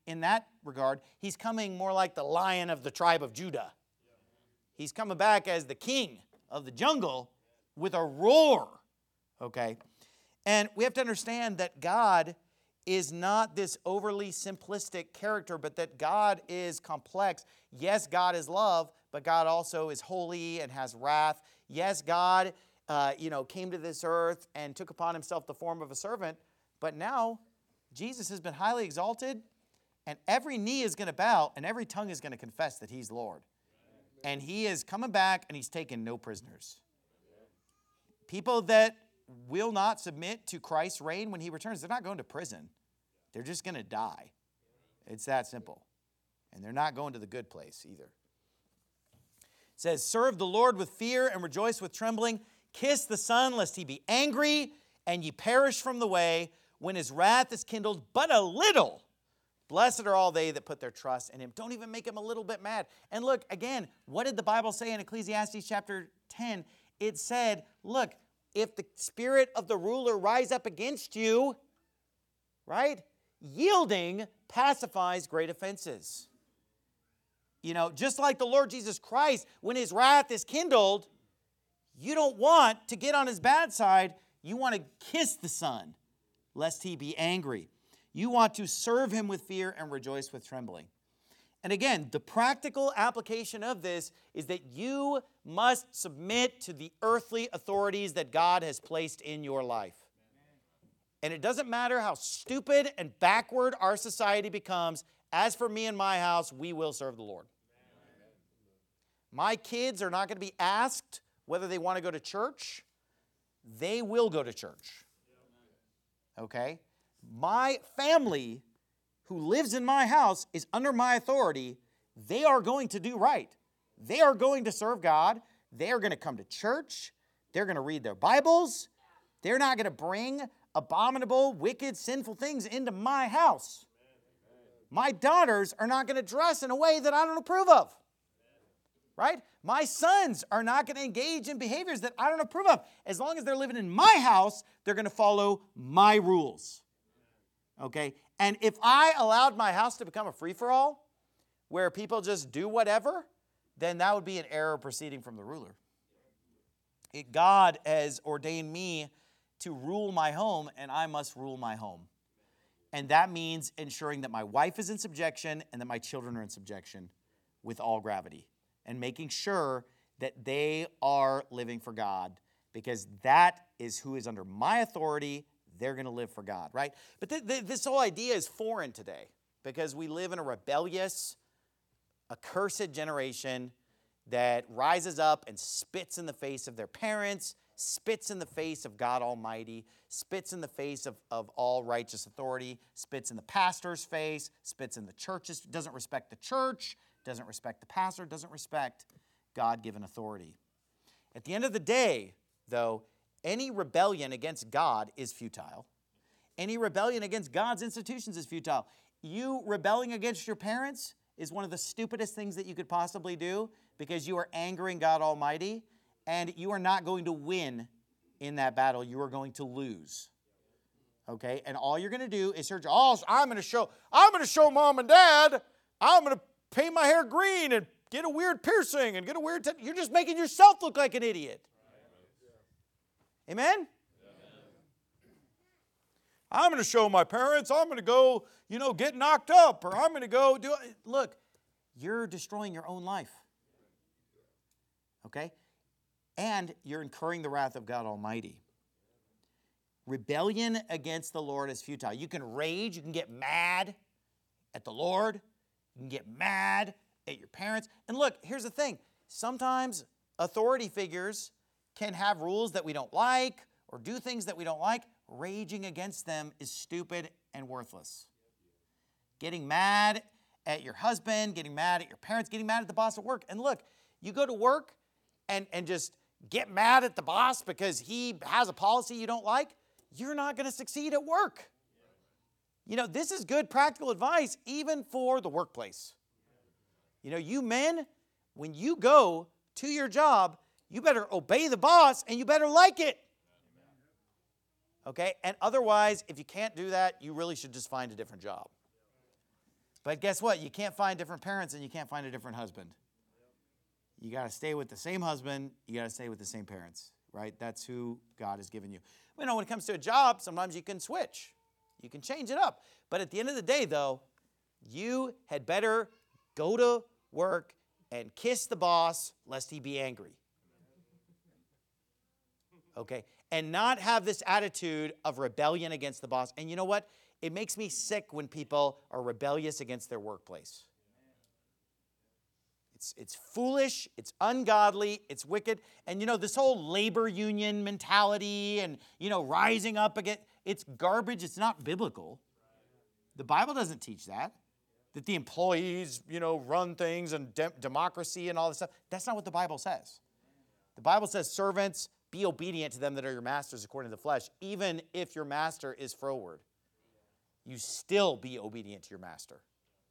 in that regard. He's coming more like the Lion of the tribe of Judah. He's coming back as the king of the jungle with a roar. Okay? And we have to understand that God is not this overly simplistic character, but that God is complex. Yes, God is love, but God also is holy and has wrath. Yes, God, came to this earth and took upon himself the form of a servant, but now Jesus has been highly exalted, and every knee is going to bow, and every tongue is going to confess that he's Lord. And he is coming back, and he's taking no prisoners. People that will not submit to Christ's reign when he returns, they're not going to prison. They're just going to die. It's that simple. And they're not going to the good place either. It says, serve the Lord with fear and rejoice with trembling. Kiss the Son, lest he be angry, and ye perish from the way, when his wrath is kindled but a little. Blessed are all they that put their trust in him. Don't even make him a little bit mad. And look, again, what did the Bible say in Ecclesiastes chapter 10? It said, look, if the spirit of the ruler rise up against you, right? Yielding pacifies great offenses. Just like the Lord Jesus Christ, when his wrath is kindled, you don't want to get on his bad side. You want to kiss the Son, lest he be angry. You want to serve him with fear and rejoice with trembling. And again, the practical application of this is that you must submit to the earthly authorities that God has placed in your life. And it doesn't matter how stupid and backward our society becomes. As for me and my house, we will serve the Lord. My kids are not going to be asked whether they want to go to church. They will go to church. Okay? My family who lives in my house is under my authority. They are going to do right. They are going to serve God. They are going to come to church. They're going to read their Bibles. They're not going to bring abominable, wicked, sinful things into my house. My daughters are not going to dress in a way that I don't approve of. Right? My sons are not going to engage in behaviors that I don't approve of. As long as they're living in my house, they're going to follow my rules. Okay? And if I allowed my house to become a free-for-all, where people just do whatever, then that would be an error proceeding from the ruler. God has ordained me to rule my home, and I must rule my home. And that means ensuring that my wife is in subjection and that my children are in subjection with all gravity. And making sure that they are living for God, because that is who is under my authority. They're going to live for God, right? But this whole idea is foreign today because we live in a rebellious, accursed generation that rises up and spits in the face of their parents, spits in the face of God Almighty, spits in the face of all righteous authority, spits in the pastor's face, spits in the church's, doesn't respect the church, doesn't respect the pastor, doesn't respect God-given authority. At the end of the day, though, any rebellion against God is futile. Any rebellion against God's institutions is futile. You rebelling against your parents is one of the stupidest things that you could possibly do because you are angering God Almighty, and you are not going to win in that battle. You are going to lose. Okay? And all you're going to do is search, I'm going to show mom and dad, I'm going to paint my hair green and get a weird piercing and get a weird you're just making yourself look like an idiot. Amen? I'm going to show my parents, I'm going to go, get knocked up, or I'm going to go do it. Look, you're destroying your own life. Okay? And you're incurring the wrath of God Almighty. Rebellion against the Lord is futile. You can rage, you can get mad at the Lord, you can get mad at your parents. And look, here's the thing. Sometimes authority figures can have rules that we don't like or do things that we don't like. Raging against them is stupid and worthless. Getting mad at your husband, getting mad at your parents, getting mad at the boss at work. And look, you go to work and just get mad at the boss because he has a policy you don't like, you're not going to succeed at work. This is good practical advice even for the workplace. You men, when you go to your job, you better obey the boss and you better like it. Okay? And otherwise, if you can't do that, you really should just find a different job. But guess what? You can't find different parents and you can't find a different husband. You got to stay with the same husband. You got to stay with the same parents, right? That's who God has given you. You know, when it comes to a job, sometimes you can switch. You can change it up. But at the end of the day, though, you had better go to work and kiss the boss lest he be angry. Okay? And not have this attitude of rebellion against the boss. And you know what? It makes me sick when people are rebellious against their workplace. It's foolish, it's ungodly, it's wicked. And you know, this whole labor union mentality and, you know, rising up against, it's garbage. It's not biblical. The Bible doesn't teach that the employees, you know, run things and democracy and all this stuff. That's not what the Bible says. The Bible says, servants, be obedient to them that are your masters according to the flesh, even if your master is froward. You still be obedient to your master.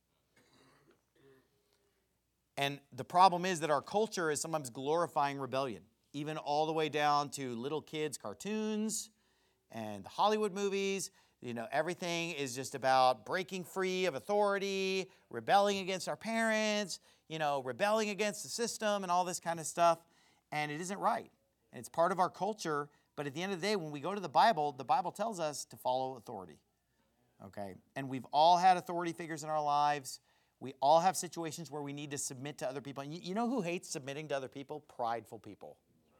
And the problem is that our culture is sometimes glorifying rebellion, even all the way down to little kids' cartoons and the Hollywood movies. You know, everything is just about breaking free of authority, rebelling against our parents, you know, rebelling against the system and all this kind of stuff. And it isn't right. And it's part of our culture. But at the end of the day, when we go to the Bible tells us to follow authority. Okay? And we've all had authority figures in our lives. We all have situations where we need to submit to other people. And you know who hates submitting to other people? Prideful people.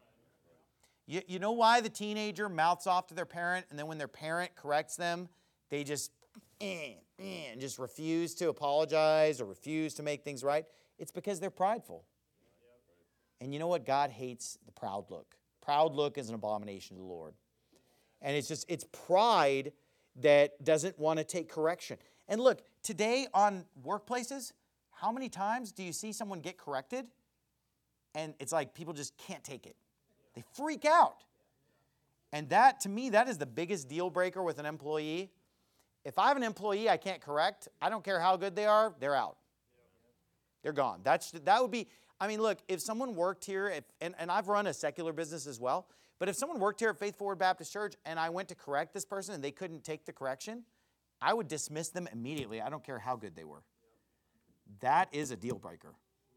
You know why the teenager mouths off to their parent, and then when their parent corrects them, they just and just refuse to apologize or refuse to make things right? It's because they're prideful. And you know what? God hates the proud look. Proud look is an abomination to the Lord. And it's pride that doesn't want to take correction. And look, today on workplaces, how many times do you see someone get corrected and it's like people just can't take it? They freak out. And that, to me, that is the biggest deal breaker with an employee. If I have an employee I can't correct, I don't care how good they are, they're out. They're gone. That would be, I mean, look, if someone worked here, and I've run a secular business as well, but if someone worked here at Faith Forward Baptist Church and I went to correct this person and they couldn't take the correction, I would dismiss them immediately. I don't care how good they were. That is a deal breaker.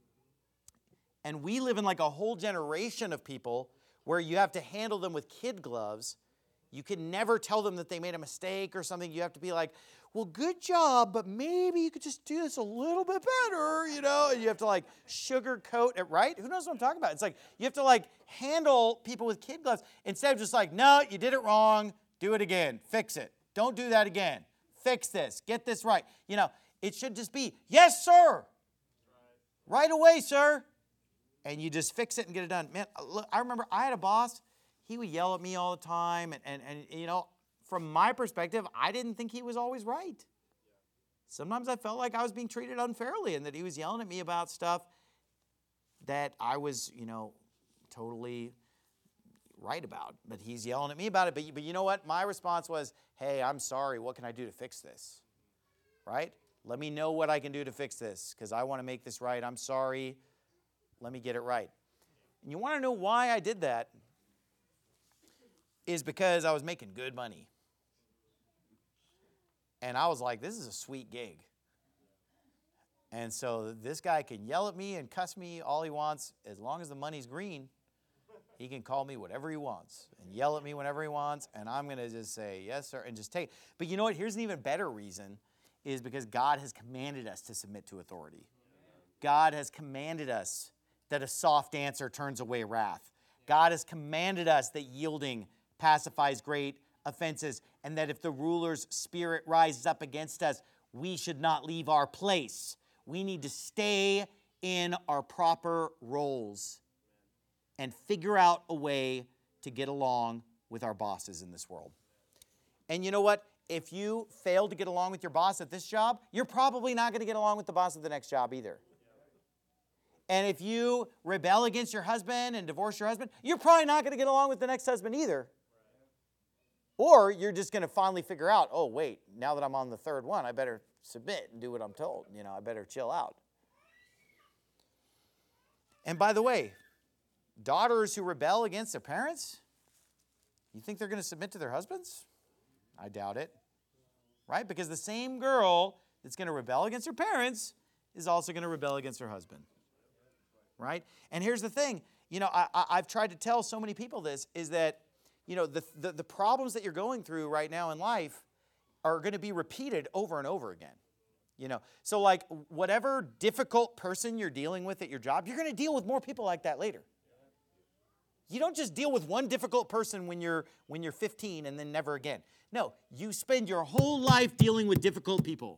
And we live in like a whole generation of people where you have to handle them with kid gloves. You can never tell them that they made a mistake or something. You have to be like, well, good job, but maybe you could just do this a little bit better, you know? And you have to like sugarcoat it, right? Who knows what I'm talking about? It's like you have to like handle people with kid gloves instead of just like, no, you did it wrong. Do it again. Fix it. Don't do that again. Fix this. Get this right. You know, it should just be, yes, sir. Right away, sir. And you just fix it and get it done. Man, look, I remember I had a boss. He would yell at me all the time. And you know, from my perspective, I didn't think he was always right. Sometimes I felt like I was being treated unfairly and that he was yelling at me about stuff that I was, you know, totally right about. But he's yelling at me about it. But you know what? My response was, hey, I'm sorry. What can I do to fix this? Right? Let me know what I can do to fix this because I want to make this right. I'm sorry. Let me get it right. And you want to know why I did that? Is because I was making good money. And I was like, this is a sweet gig. And so this guy can yell at me and cuss me all he wants. As long as the money's green, he can call me whatever he wants and yell at me whenever he wants. And I'm going to just say, yes, sir, and just take it. But you know what? Here's an even better reason is because God has commanded us to submit to authority. God has commanded us that a soft answer turns away wrath. God has commanded us that yielding pacifies great offenses, and that if the ruler's spirit rises up against us, we should not leave our place. We need to stay in our proper roles and figure out a way to get along with our bosses in this world. And you know what? If you fail to get along with your boss at this job, you're probably not going to get along with the boss at the next job either. And if you rebel against your husband and divorce your husband, you're probably not going to get along with the next husband either. Or you're just going to finally figure out, oh, wait, now that I'm on the third one, I better submit and do what I'm told. You know, I better chill out. And by the way, daughters who rebel against their parents, you think they're going to submit to their husbands? I doubt it. Right? Because the same girl that's going to rebel against her parents is also going to rebel against her husband. Right? And here's the thing. I've tried to tell so many people this, is that, the problems that you're going through right now in life are going to be repeated over and over again. So like whatever difficult person you're dealing with at your job, you're going to deal with more people like that later. You don't just deal with one difficult person when you're 15 and then never again. No, you spend your whole life dealing with difficult people.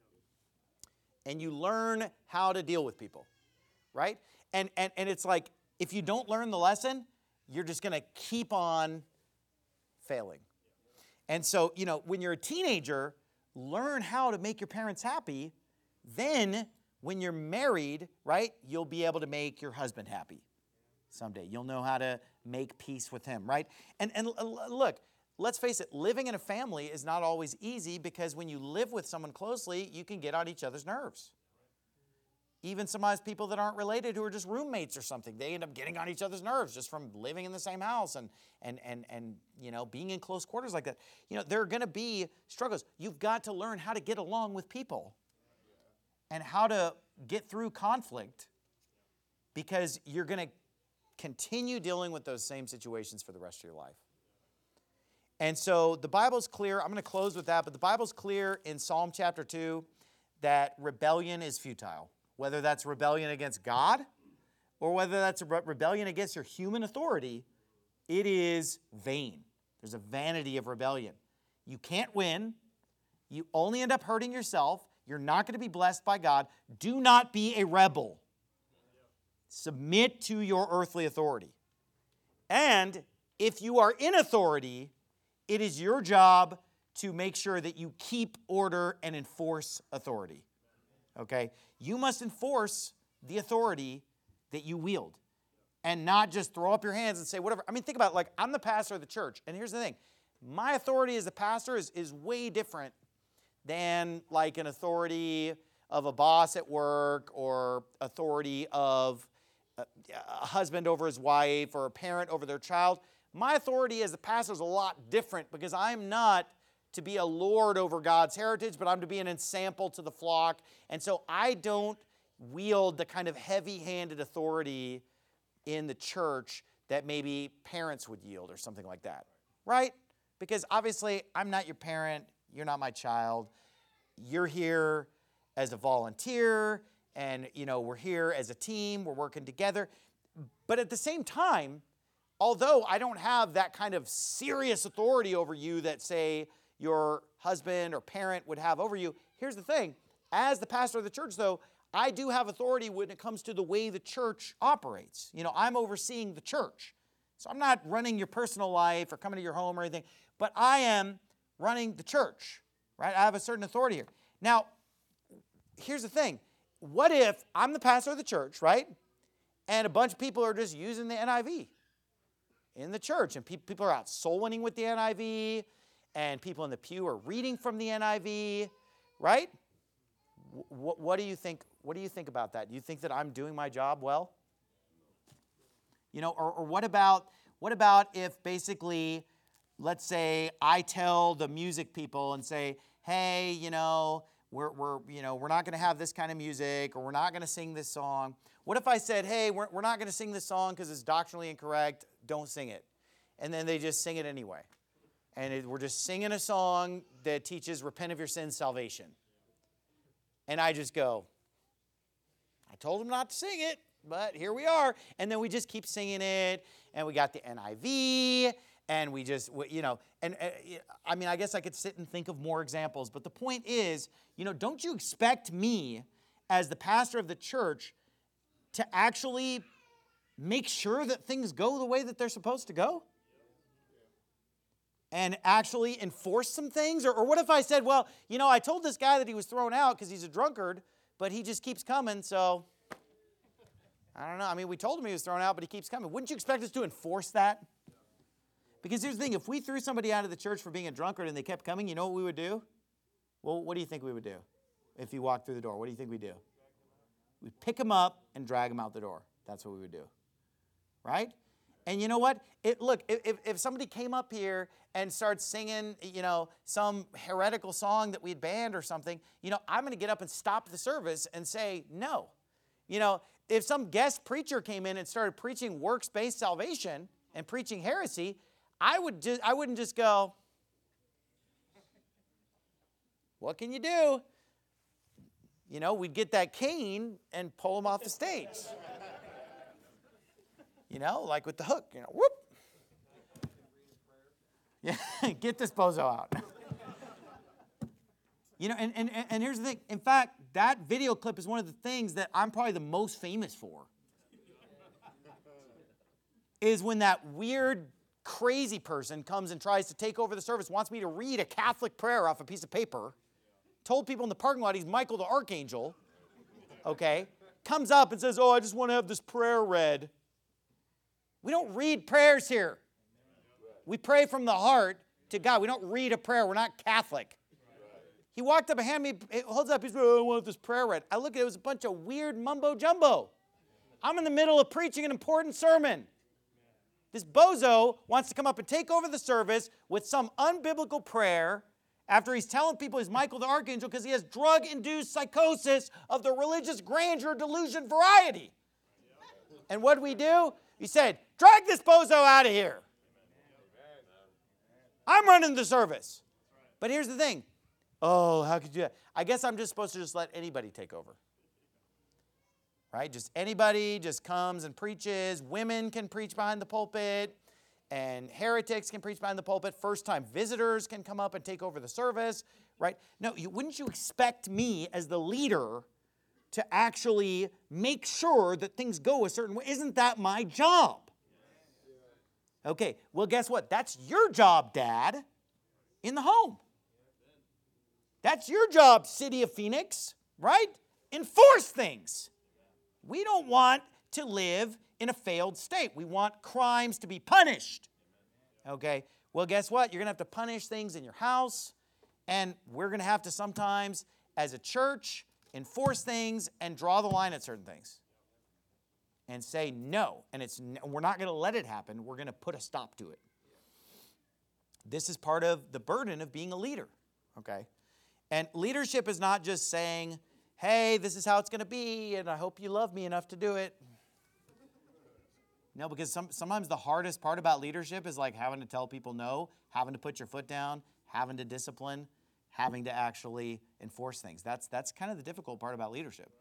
And you learn how to deal with people, right? And it's like, if you don't learn the lesson, you're just going to keep on failing. And so, when you're a teenager, learn how to make your parents happy. Then, when you're married, right, you'll be able to make your husband happy someday. You'll know how to make peace with him, right? And look, let's face it, living in a family is not always easy, because when you live with someone closely, you can get on each other's nerves. Even sometimes people that aren't related, who are just roommates or something, they end up getting on each other's nerves just from living in the same house and being in close quarters like that. There are going to be struggles. You've got to learn how to get along with people and how to get through conflict, because you're going to continue dealing with those same situations for the rest of your life. And so the Bible's clear. I'm going to close with that, but the Bible's clear in Psalm chapter 2 that rebellion is futile. Whether that's rebellion against God or whether that's a rebellion against your human authority, it is vain. There's a vanity of rebellion. You can't win. You only end up hurting yourself. You're not going to be blessed by God. Do not be a rebel. Submit to your earthly authority. And if you are in authority, it is your job to make sure that you keep order and enforce authority. Okay? You must enforce the authority that you wield and not just throw up your hands and say whatever. I mean, think about it. Like, I'm the pastor of the church, and here's the thing. My authority as the pastor is way different than like an authority of a boss at work, or authority of a husband over his wife, or a parent over their child. My authority as the pastor is a lot different, because I'm not to be a lord over God's heritage, but I'm to be an ensample to the flock. And so I don't wield the kind of heavy-handed authority in the church that maybe parents would yield or something like that, right? Because obviously I'm not your parent, you're not my child. You're here as a volunteer, and we're here as a team, we're working together. But at the same time, although I don't have that kind of serious authority over you that, say, your husband or parent would have over you, here's the thing. As the pastor of the church, though, I do have authority when it comes to the way the church operates. I'm overseeing the church. So I'm not running your personal life or coming to your home or anything, but I am running the church, right? I have a certain authority here. Now, here's the thing. What if I'm the pastor of the church, right? And a bunch of people are just using the NIV in the church, and people are out soul winning with the NIV, and people in the pew are reading from the NIV, right? What do you think? What do you think about that? Do you think that I'm doing my job well? Or what about if basically, let's say I tell the music people and say, hey, we're not going to have this kind of music, or we're not going to sing this song. What if I said, hey, we're not going to sing this song because it's doctrinally incorrect, don't sing it. And then they just sing it anyway. And we're just singing a song that teaches repent of your sins, salvation. And I just go, I told them not to sing it, but here we are. And then we just keep singing it, and we got the NIV, and we just, I mean, I guess I could sit and think of more examples, but the point is, don't you expect me as the pastor of the church to actually make sure that things go the way that they're supposed to go? And actually enforce some things? Or what if I said, well, I told this guy that he was thrown out because he's a drunkard, but he just keeps coming, so I don't know. I mean, we told him he was thrown out, but he keeps coming. Wouldn't you expect us to enforce that? Because here's the thing. If we threw somebody out of the church for being a drunkard and they kept coming, you know what we would do? Well, what do you think we would do if he walked through the door? What do you think we'd do? We'd pick him up and drag him out the door. That's what we would do. Right? And you know what? Look, if somebody came up here and started singing, some heretical song that we'd banned or something, I'm going to get up and stop the service and say no. If some guest preacher came in and started preaching works-based salvation and preaching heresy, I wouldn't just go, what can you do? We'd get that cane and pull him off the stage. Like with the hook, whoop. Yeah, get this bozo out. And here's the thing. In fact, that video clip is one of the things that I'm probably the most famous for. Is when that weird, crazy person comes and tries to take over the service, wants me to read a Catholic prayer off a piece of paper, told people in the parking lot he's Michael the Archangel, okay, comes up and says, I just want to have this prayer read. We don't read prayers here. We pray from the heart to God. We don't read a prayer. We're not Catholic. He walked up and handed me, holds up, he's like, I want this prayer read. I look at it, it was a bunch of weird mumbo jumbo. I'm in the middle of preaching an important sermon. This bozo wants to come up and take over the service with some unbiblical prayer after he's telling people he's Michael the Archangel because he has drug-induced psychosis of the religious grandeur delusion variety. And what do? He said, drag this bozo out of here. I'm running the service. But here's the thing. Oh, how could you do that? I guess I'm just supposed to just let anybody take over. Right? Just anybody just comes and preaches. Women can preach behind the pulpit. And heretics can preach behind the pulpit. First-time visitors can come up and take over the service. Right? No, wouldn't you expect me as the leader to actually make sure that things go a certain way? Isn't that my job? Okay, well, guess what? That's your job, Dad, in the home. That's your job, City of Phoenix, right? Enforce things. We don't want to live in a failed state. We want crimes to be punished. Okay, well, guess what? You're going to have to punish things in your house, and we're going to have to sometimes, as a church, enforce things and draw the line at certain things. And say no. And we're not going to let it happen. We're going to put a stop to it. This is part of the burden of being a leader. Okay? And leadership is not just saying, hey, this is how it's going to be, and I hope you love me enough to do it. No, because sometimes the hardest part about leadership is like having to tell people no, having to put your foot down, having to discipline, having to actually enforce things. That's kind of the difficult part about leadership.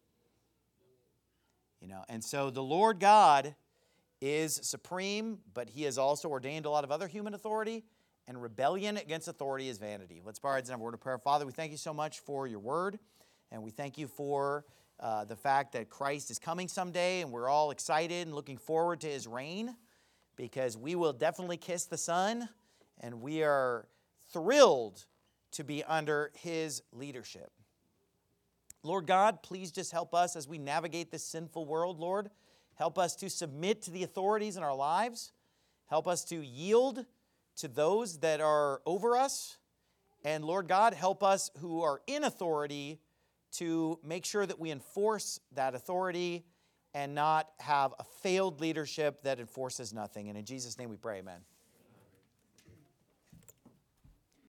And so the Lord God is supreme, but he has also ordained a lot of other human authority, and rebellion against authority is vanity. Let's bow our heads and have a word of prayer. Father, we thank you so much for your word, and we thank you for the fact that Christ is coming someday, and we're all excited and looking forward to his reign, because we will definitely kiss the Son, and we are thrilled to be under his leadership. Lord God, please just help us as we navigate this sinful world, Lord. Help us to submit to the authorities in our lives. Help us to yield to those that are over us. And Lord God, help us who are in authority to make sure that we enforce that authority and not have a failed leadership that enforces nothing. And in Jesus' name we pray, amen.